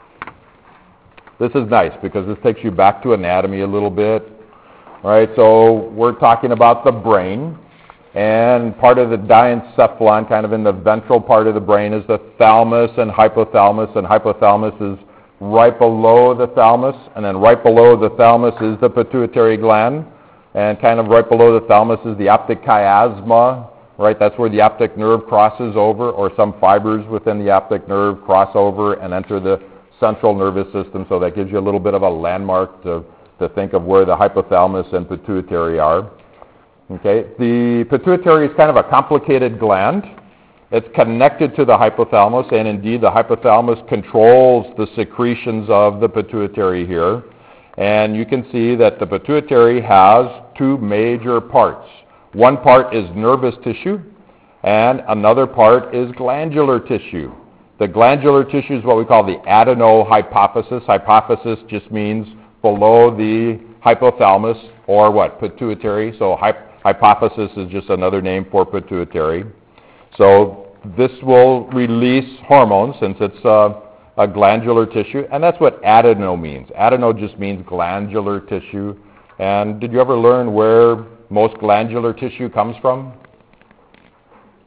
This is nice because this takes you back to anatomy a little bit. All right, so we're talking about the brain, and part of the diencephalon, kind of in the ventral part of the brain, is the thalamus and hypothalamus, and hypothalamus is right below the thalamus, and then right below the thalamus is the pituitary gland, and kind of right below the thalamus is the optic chiasma, right? That's where the optic nerve crosses over, or some fibers within the optic nerve cross over and enter the central nervous system, so that gives you a little bit of a landmark to to think of where the hypothalamus and pituitary are. Okay, the pituitary is kind of a complicated gland. It's connected to the hypothalamus, and indeed the hypothalamus controls the secretions of the pituitary here. And you can see that the pituitary has two major parts. One part is nervous tissue, and another part is glandular tissue. The glandular tissue is what we call the adenohypophysis. Hypophysis just means below the hypothalamus, or what? Pituitary. So hyp- hypophysis is just another name for pituitary. So this will release hormones since it's a, a glandular tissue, and that's what adeno means. Adeno just means glandular tissue. And did you ever learn where most glandular tissue comes from?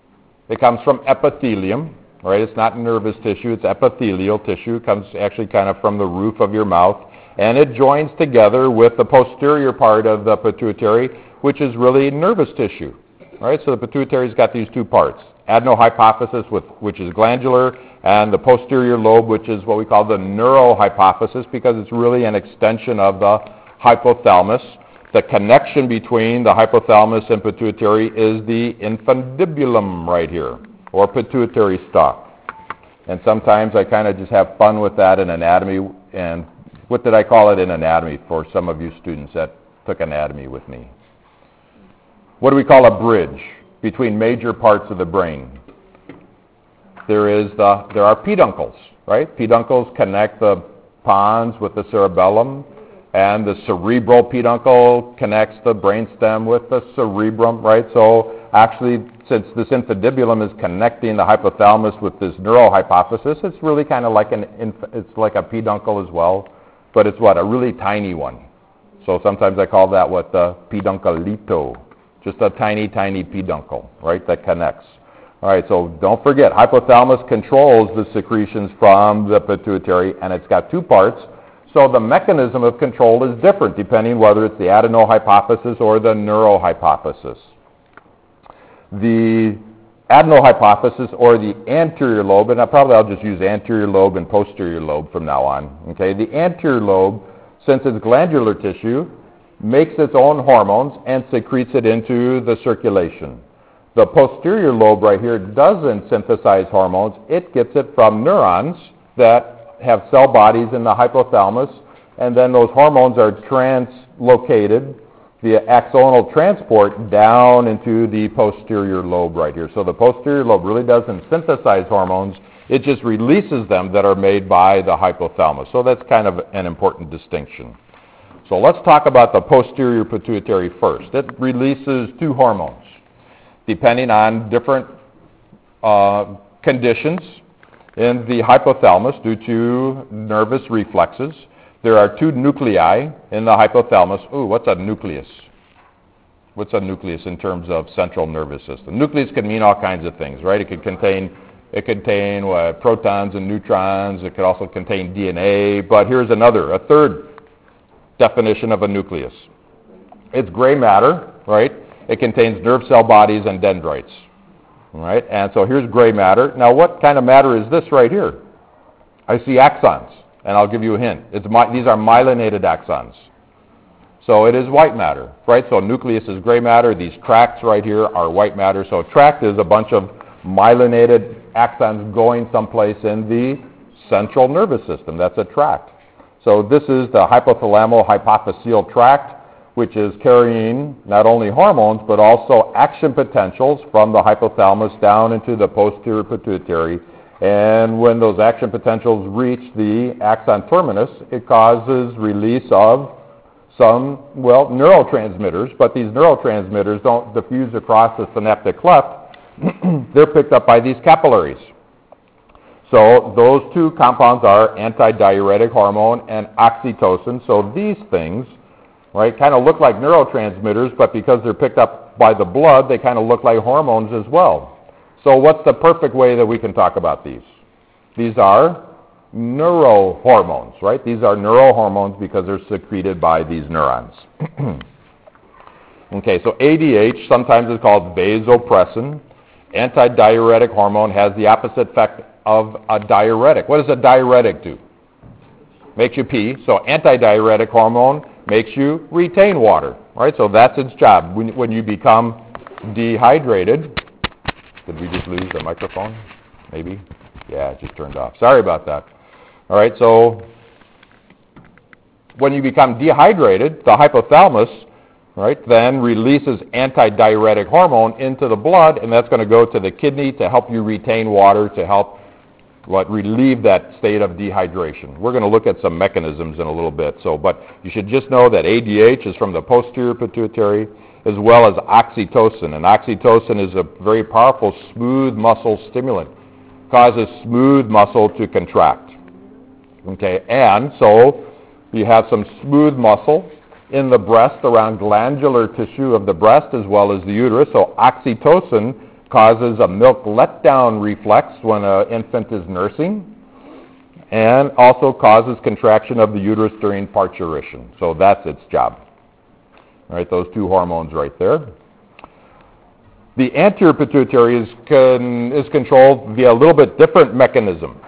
It comes from epithelium, right? It's not nervous tissue, it's epithelial tissue. It comes actually kind of from the roof of your mouth. And it joins together with the posterior part of the pituitary, which is really nervous tissue. Right? So the pituitary's got these two parts. Adenohypophysis, with, which is glandular, and the posterior lobe, which is what we call the neurohypophysis, because it's really an extension of the hypothalamus. The connection between the hypothalamus and pituitary is the infundibulum right here, or pituitary stalk. And sometimes I kind of just have fun with that in anatomy. And what did I call it in anatomy for some of you students that took anatomy with me? What do we call a bridge between major parts of the brain? There is the, there are peduncles, right? Peduncles connect the pons with the cerebellum, and the cerebral peduncle connects the brainstem with the cerebrum, right? So actually, since this infundibulum is connecting the hypothalamus with this neurohypophysis, it's really kind of like an, inf- it's like a peduncle as well, but it's what, a really tiny one. So sometimes I call that what, the pedunculito. Just a tiny, tiny peduncle, right, that connects. All right, so don't forget, hypothalamus controls the secretions from the pituitary, and it's got two parts. So the mechanism of control is different depending whether it's the adenohypophysis or the neurohypophysis. The adenohypophysis or the anterior lobe, and I probably I'll just use anterior lobe and posterior lobe from now on. Okay, the anterior lobe, since it's glandular tissue, makes its own hormones and secretes it into the circulation. The posterior lobe right here doesn't synthesize hormones. It gets it from neurons that have cell bodies in the hypothalamus, and then those hormones are translocated via axonal transport down into the posterior lobe right here. So the posterior lobe really doesn't synthesize hormones. It just releases them that are made by the hypothalamus. So that's kind of an important distinction. So let's talk about the posterior pituitary first. It releases two hormones depending on different uh, conditions in the hypothalamus due to nervous reflexes. There are two nuclei in the hypothalamus. Ooh, what's a nucleus? What's a nucleus in terms of central nervous system? Nucleus can mean all kinds of things, right? It could contain it could contain uh, protons and neutrons. It could also contain D N A. But here's another, a third definition of a nucleus. It's gray matter, right? It contains nerve cell bodies and dendrites, right? And so here's gray matter. Now, what kind of matter is this right here? I see axons, and I'll give you a hint. It's my, these are myelinated axons. So it is white matter, right? So nucleus is gray matter. These tracts right here are white matter. So a tract is a bunch of myelinated axons going someplace in the central nervous system. That's a tract. So this is the hypothalamo-hypophyseal tract, which is carrying not only hormones, but also action potentials from the hypothalamus down into the posterior pituitary. And when those action potentials reach the axon terminus, it causes release of some, well, neurotransmitters, but these neurotransmitters don't diffuse across the synaptic cleft. They're picked up by these capillaries. So those two compounds are antidiuretic hormone and oxytocin. So these things, right, kind of look like neurotransmitters, but because they're picked up by the blood, they kind of look like hormones as well. So what's the perfect way that we can talk about these? These are neurohormones, right? These are neurohormones because they're secreted by these neurons. Okay, so A D H sometimes is called vasopressin. Antidiuretic hormone has the opposite effect of a diuretic. What does a diuretic do? Makes you pee. So antidiuretic hormone makes you retain water, right? So that's its job. When, when you become dehydrated, did we just lose the microphone? Maybe? Yeah, it just turned off. Sorry about that. All right, so when you become dehydrated, the hypothalamus, right, then releases antidiuretic hormone into the blood, and that's going to go to the kidney to help you retain water, to help what, relieve that state of dehydration. We're going to look at some mechanisms in a little bit. So, but you should just know that A D H is from the posterior pituitary, as well as oxytocin. And oxytocin is a very powerful smooth muscle stimulant. Causes smooth muscle to contract. Okay, and so you have some smooth muscle in the breast around glandular tissue of the breast as well as the uterus. So oxytocin causes a milk letdown reflex when an infant is nursing, and also causes contraction of the uterus during parturition. So that's its job. All right, those two hormones right there. The anterior pituitary is, con, is controlled via a little bit different mechanism.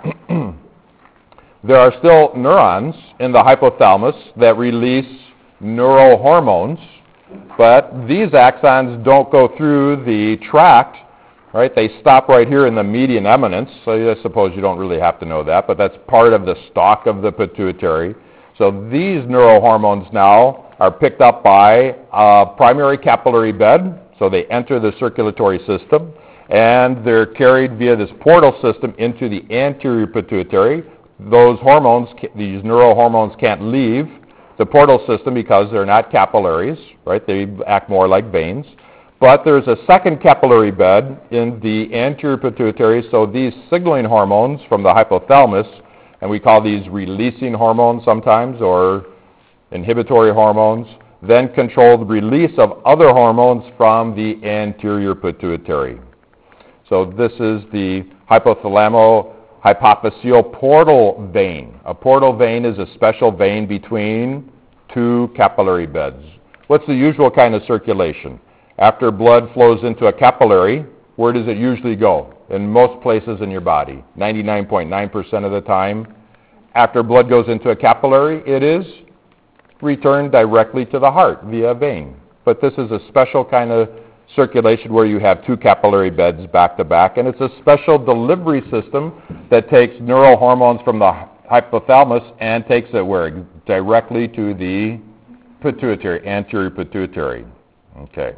There are still neurons in the hypothalamus that release neurohormones, but these axons don't go through the tract, right? They stop right here in the median eminence, so I suppose you don't really have to know that, but that's part of the stalk of the pituitary. So these neurohormones now are picked up by a primary capillary bed, so they enter the circulatory system, and they're carried via this portal system into the anterior pituitary. Those hormones, these neurohormones can't leave the portal system because they're not capillaries, right? They act more like veins. But there's a second capillary bed in the anterior pituitary, so these signaling hormones from the hypothalamus, and we call these releasing hormones sometimes, or inhibitory hormones, then control the release of other hormones from the anterior pituitary. So this is the hypothalamo hypophyseal portal vein. A portal vein is a special vein between two capillary beds. What's the usual kind of circulation? After blood flows into a capillary, where does it usually go? In most places in your body, ninety-nine point nine percent of the time, after blood goes into a capillary, it is returned directly to the heart via a vein. But this is a special kind of circulation where you have two capillary beds back to back, and it's a special delivery system that takes neurohormones from the hypothalamus and takes it where? Directly to the pituitary, anterior pituitary. Okay.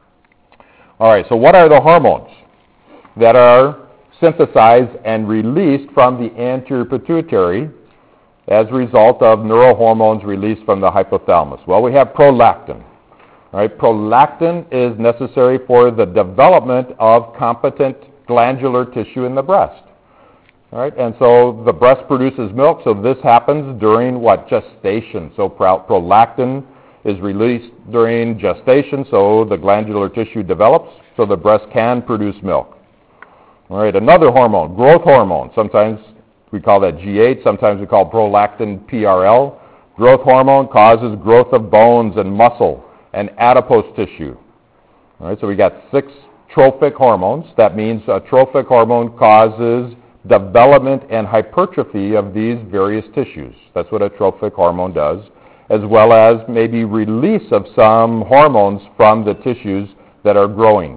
All right, so what are the hormones that are synthesized and released from the anterior pituitary as a result of neurohormones released from the hypothalamus? Well, we have prolactin. All right, prolactin is necessary for the development of competent glandular tissue in the breast. All right, and so the breast produces milk, so this happens during what? Gestation. So pro- prolactin is released during gestation, so the glandular tissue develops, so the breast can produce milk. All right, another hormone, growth hormone. Sometimes we call that G eight, sometimes we call prolactin P R L. Growth hormone causes growth of bones and muscle and adipose tissue. All right, so we got six trophic hormones. That means a trophic hormone causes development and hypertrophy of these various tissues. That's what a trophic hormone does, as well as maybe release of some hormones from the tissues that are growing.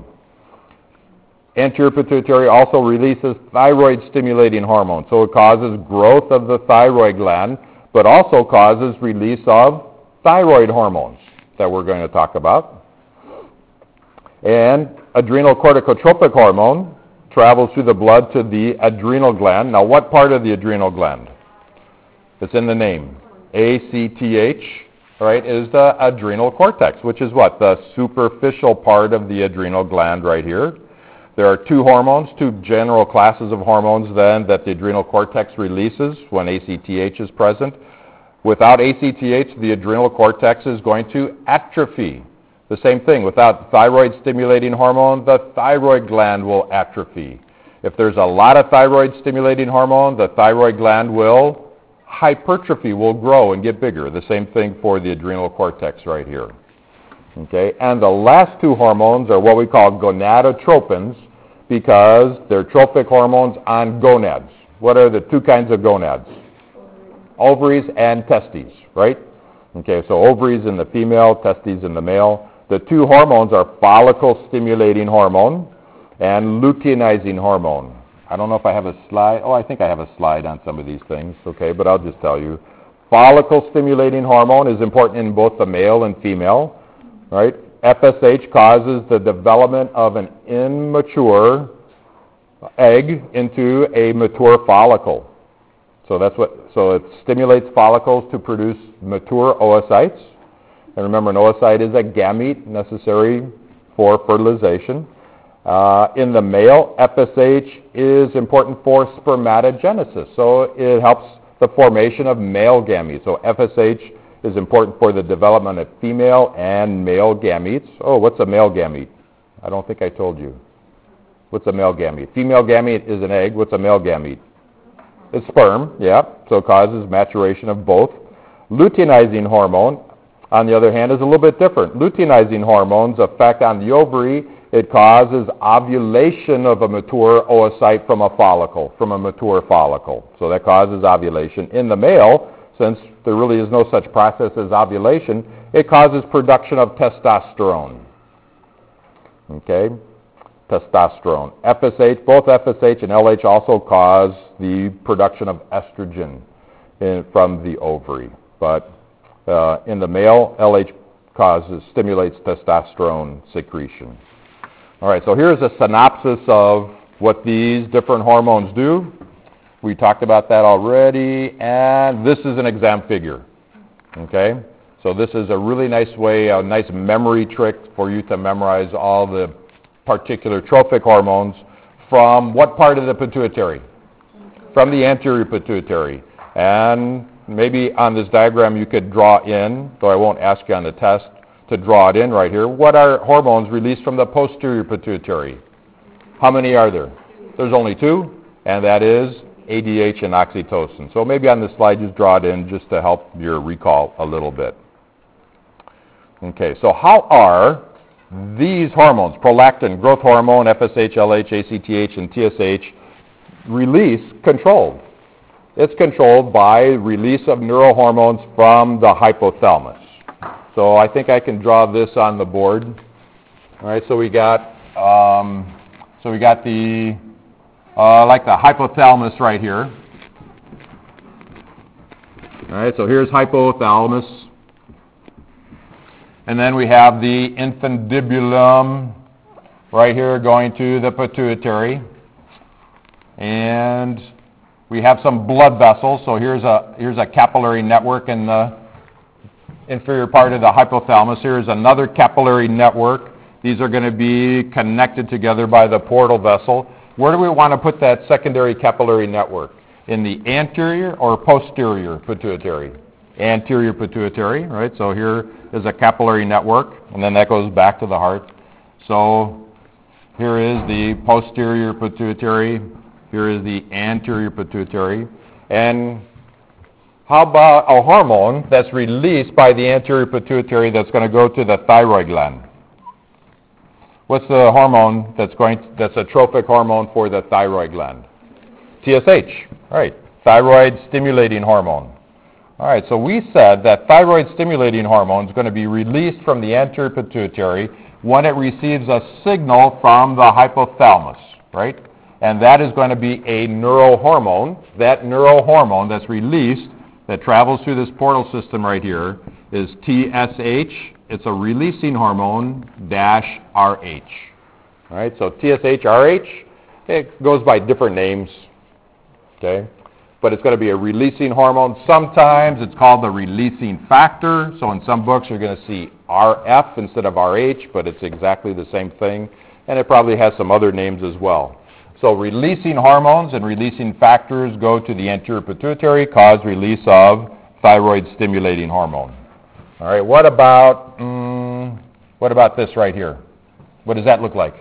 Anterior pituitary also releases thyroid-stimulating hormone, so it causes growth of the thyroid gland, but also causes release of thyroid hormones that we're going to talk about. And adrenal corticotropic hormone travels through the blood to the adrenal gland. Now, what part of the adrenal gland? It's in the name. A C T H, right, is the adrenal cortex, which is what? The superficial part of the adrenal gland right here. There are two hormones, two general classes of hormones then that the adrenal cortex releases when A C T H is present. Without A C T H, the adrenal cortex is going to atrophy. The same thing, without thyroid-stimulating hormone, the thyroid gland will atrophy. If there's a lot of thyroid-stimulating hormone, the thyroid gland will hypertrophy, will grow and get bigger. The same thing for the adrenal cortex right here. Okay, and the last two hormones are what we call gonadotropins because they're trophic hormones on gonads. What are the two kinds of gonads? Ovaries and testes, right? Okay, so ovaries in the female, testes in the male. The two hormones are follicle-stimulating hormone and luteinizing hormone. I don't know if I have a slide. Oh, I think I have a slide on some of these things, okay, but I'll just tell you. Follicle-stimulating hormone is important in both the male and female, right? F S H causes the development of an immature egg into a mature follicle. So that's what. So it stimulates follicles to produce mature oocytes. And remember, an oocyte is a gamete necessary for fertilization. Uh, in the male, F S H is important for spermatogenesis. So it helps the formation of male gametes. So F S H is important for the development of female and male gametes. Oh, what's a male gamete? I don't think I told you. What's a male gamete? Female gamete is an egg. What's a male gamete? It's sperm, yeah, so it causes maturation of both. Luteinizing hormone, on the other hand, is a little bit different. Luteinizing hormones affect on the ovary. It causes ovulation of a mature oocyte from a follicle, from a mature follicle. So that causes ovulation. In the male, since there really is no such process as ovulation, it causes production of testosterone. Okay? Testosterone. F S H, both F S H and L H also cause the production of estrogen in, from the ovary. But uh, in the male, L H causes, stimulates testosterone secretion. All right, so here's a synopsis of what these different hormones do. We talked about that already, and this is an exam figure. Okay? So this is a really nice way, a nice memory trick for you to memorize all the particular trophic hormones from what part of the pituitary? From the anterior pituitary. And maybe on this diagram you could draw in, though I won't ask you on the test to draw it in right here. What are hormones released from the posterior pituitary? How many are there? There's only two, and that is A D H and oxytocin. So maybe on this slide just draw it in just to help your recall a little bit. Okay, so how are these hormones, prolactin, growth hormone, F S H, L H, A C T H, and T S H, release controlled? It's controlled by release of neurohormones from the hypothalamus. So I think I can draw this on the board. All right, so we got, um, so we got the, uh, like the hypothalamus right here. All right, so here's hypothalamus. And then we have the infundibulum right here going to the pituitary. And we have some blood vessels. So here's a, here's a capillary network in the inferior part of the hypothalamus. Here's another capillary network. These are going to be connected together by the portal vessel. Where do we want to put that secondary capillary network? In the anterior or posterior pituitary? Anterior pituitary, right? So here is a capillary network, and then that goes back to the heart. So here is the posterior pituitary. Here is the anterior pituitary. And how about a hormone that's released by the anterior pituitary that's going to go to the thyroid gland? What's the hormone that's going to, that's a trophic hormone for the thyroid gland? T S H, all right, thyroid stimulating hormone. All right, so we said that thyroid stimulating hormone is going to be released from the anterior pituitary when it receives a signal from the hypothalamus, right? And that is going to be a neurohormone. That neurohormone that's released, that travels through this portal system right here, is T S H. It's a releasing hormone dash R H. All right, so T S H, R H, it goes by different names, okay? But it's going to be a releasing hormone. Sometimes it's called the releasing factor. So in some books you're going to see R F instead of R H, but it's exactly the same thing. And it probably has some other names as well. So releasing hormones and releasing factors go to the anterior pituitary, cause release of thyroid stimulating hormone. All right, what about, um, what about this right here? What does that look like?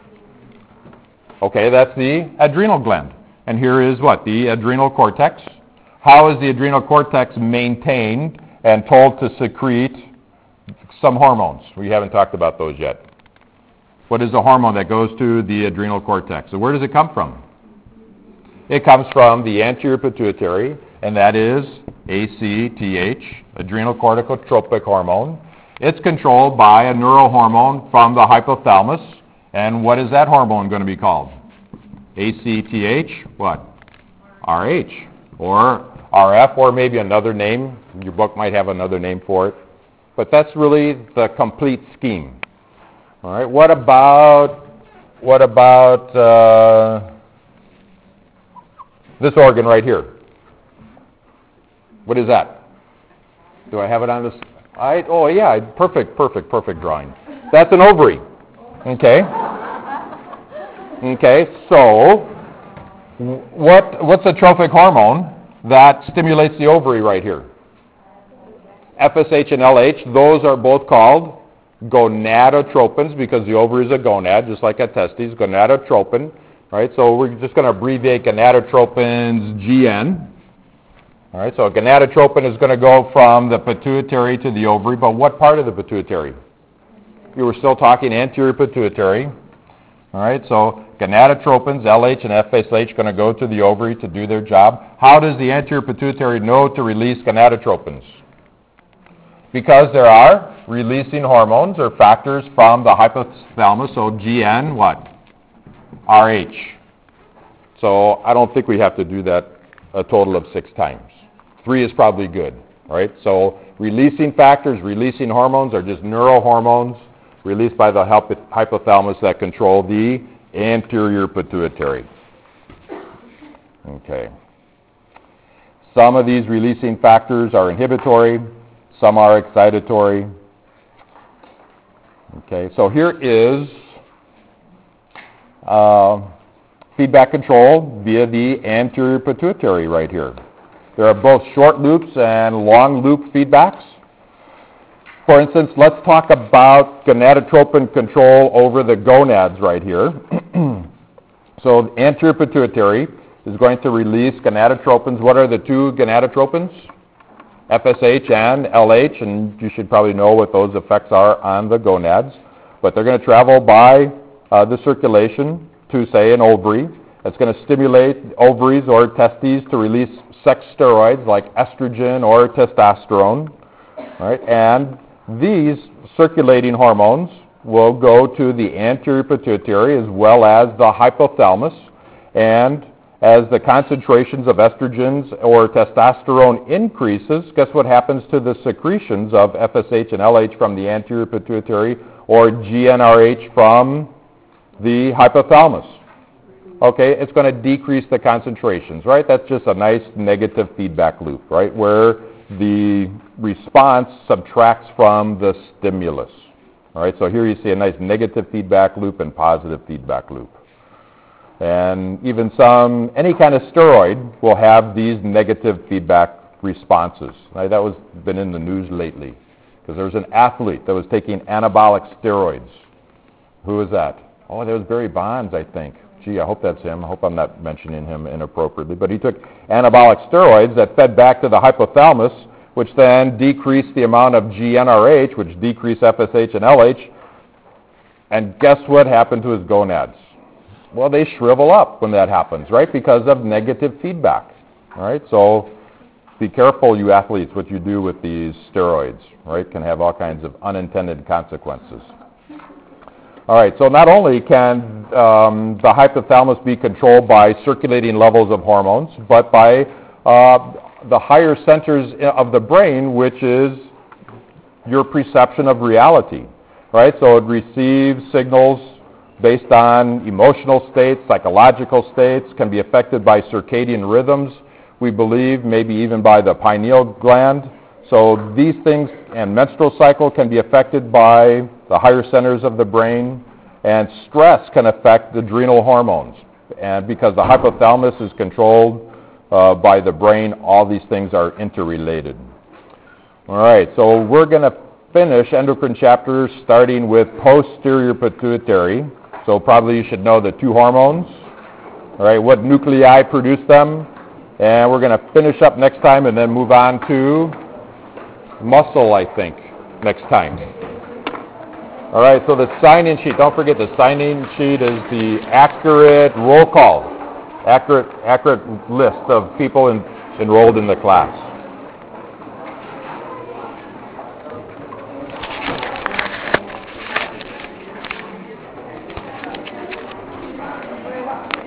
Okay, that's the adrenal gland. And here is what? The adrenal cortex. How is the adrenal cortex maintained and told to secrete some hormones? We haven't talked about those yet. What is the hormone that goes to the adrenal cortex? So where does it come from? It comes from the anterior pituitary, and that is A C T H, adrenal corticotropic hormone. It's controlled by a neurohormone from the hypothalamus. And what is that hormone going to be called? A C T H, what? R H, or R F, or maybe another name. Your book might have another name for it. But that's really the complete scheme. All right, what about, what about uh, this organ right here? What is that? Do I have it on this? I, oh, yeah, perfect, perfect, perfect drawing. That's an ovary. Okay. Okay, so what, what's a trophic hormone that stimulates the ovary right here? F S H and L H, those are both called gonadotropins, because the ovary is a gonad, just like a testes, gonadotropin. All right, so we're just going to abbreviate gonadotropins, G N. All right, so a gonadotropin is going to go from the pituitary to the ovary, but what part of the pituitary? You were still talking anterior pituitary. All right, so gonadotropins, L H and F S H, going to go to the ovary to do their job. How does the anterior pituitary know to release gonadotropins? Because there are releasing hormones or factors from the hypothalamus, so G N, what? R H. So I don't think we have to do that a total of six times. Three is probably good, right? So releasing factors, releasing hormones are just neurohormones released by the hypothalamus that control the anterior pituitary. Okay. Some of these releasing factors are inhibitory, some are excitatory. Okay, so here is uh, feedback control via the anterior pituitary right here. There are both short loops and long loop feedbacks. For instance, let's talk about gonadotropin control over the gonads right here. So the anterior pituitary is going to release gonadotropins. What are the two gonadotropins? F S H and L H, and you should probably know what those effects are on the gonads. But they're going to travel by uh, the circulation to, say, an ovary. It's going to stimulate ovaries or testes to release sex steroids like estrogen or testosterone. Right? And these circulating hormones will go to the anterior pituitary as well as the hypothalamus. And as the concentrations of estrogens or testosterone increases, guess what happens to the secretions of F S H and L H from the anterior pituitary or G N R H from the hypothalamus? Okay, it's going to decrease the concentrations, right? That's just a nice negative feedback loop, right, where the response subtracts from the stimulus. All right, so here you see a nice negative feedback loop and positive feedback loop. And even some, any kind of steroid will have these negative feedback responses. Right, that was been in the news lately because there was an athlete that was taking anabolic steroids. Who was that? Oh, that was Barry Bonds, I think. Gee, I hope that's him. I hope I'm not mentioning him inappropriately. But he took anabolic steroids that fed back to the hypothalamus, which then decreased the amount of G N R H, which decreased F S H and L H. And guess what happened to his gonads? Well, they shrivel up when that happens, right, because of negative feedback. All right, so be careful, you athletes, what you do with these steroids, right, can have all kinds of unintended consequences. All right, so not only can um, the hypothalamus be controlled by circulating levels of hormones, but by uh, the higher centers of the brain, which is your perception of reality, right? So it receives signals based on emotional states, psychological states, can be affected by circadian rhythms, we believe, maybe even by the pineal gland. So these things and menstrual cycle can be affected by the higher centers of the brain, and stress can affect the adrenal hormones. And because the hypothalamus is controlled uh, by the brain, all these things are interrelated. All right, so we're going to finish endocrine chapters starting with posterior pituitary. So probably you should know the two hormones, all right, what nuclei produce them, and we're going to finish up next time and then move on to muscle, I think, next time. All right, so the sign-in sheet, don't forget the sign-in sheet is the accurate roll call, accurate, accurate list of people in, enrolled in the class.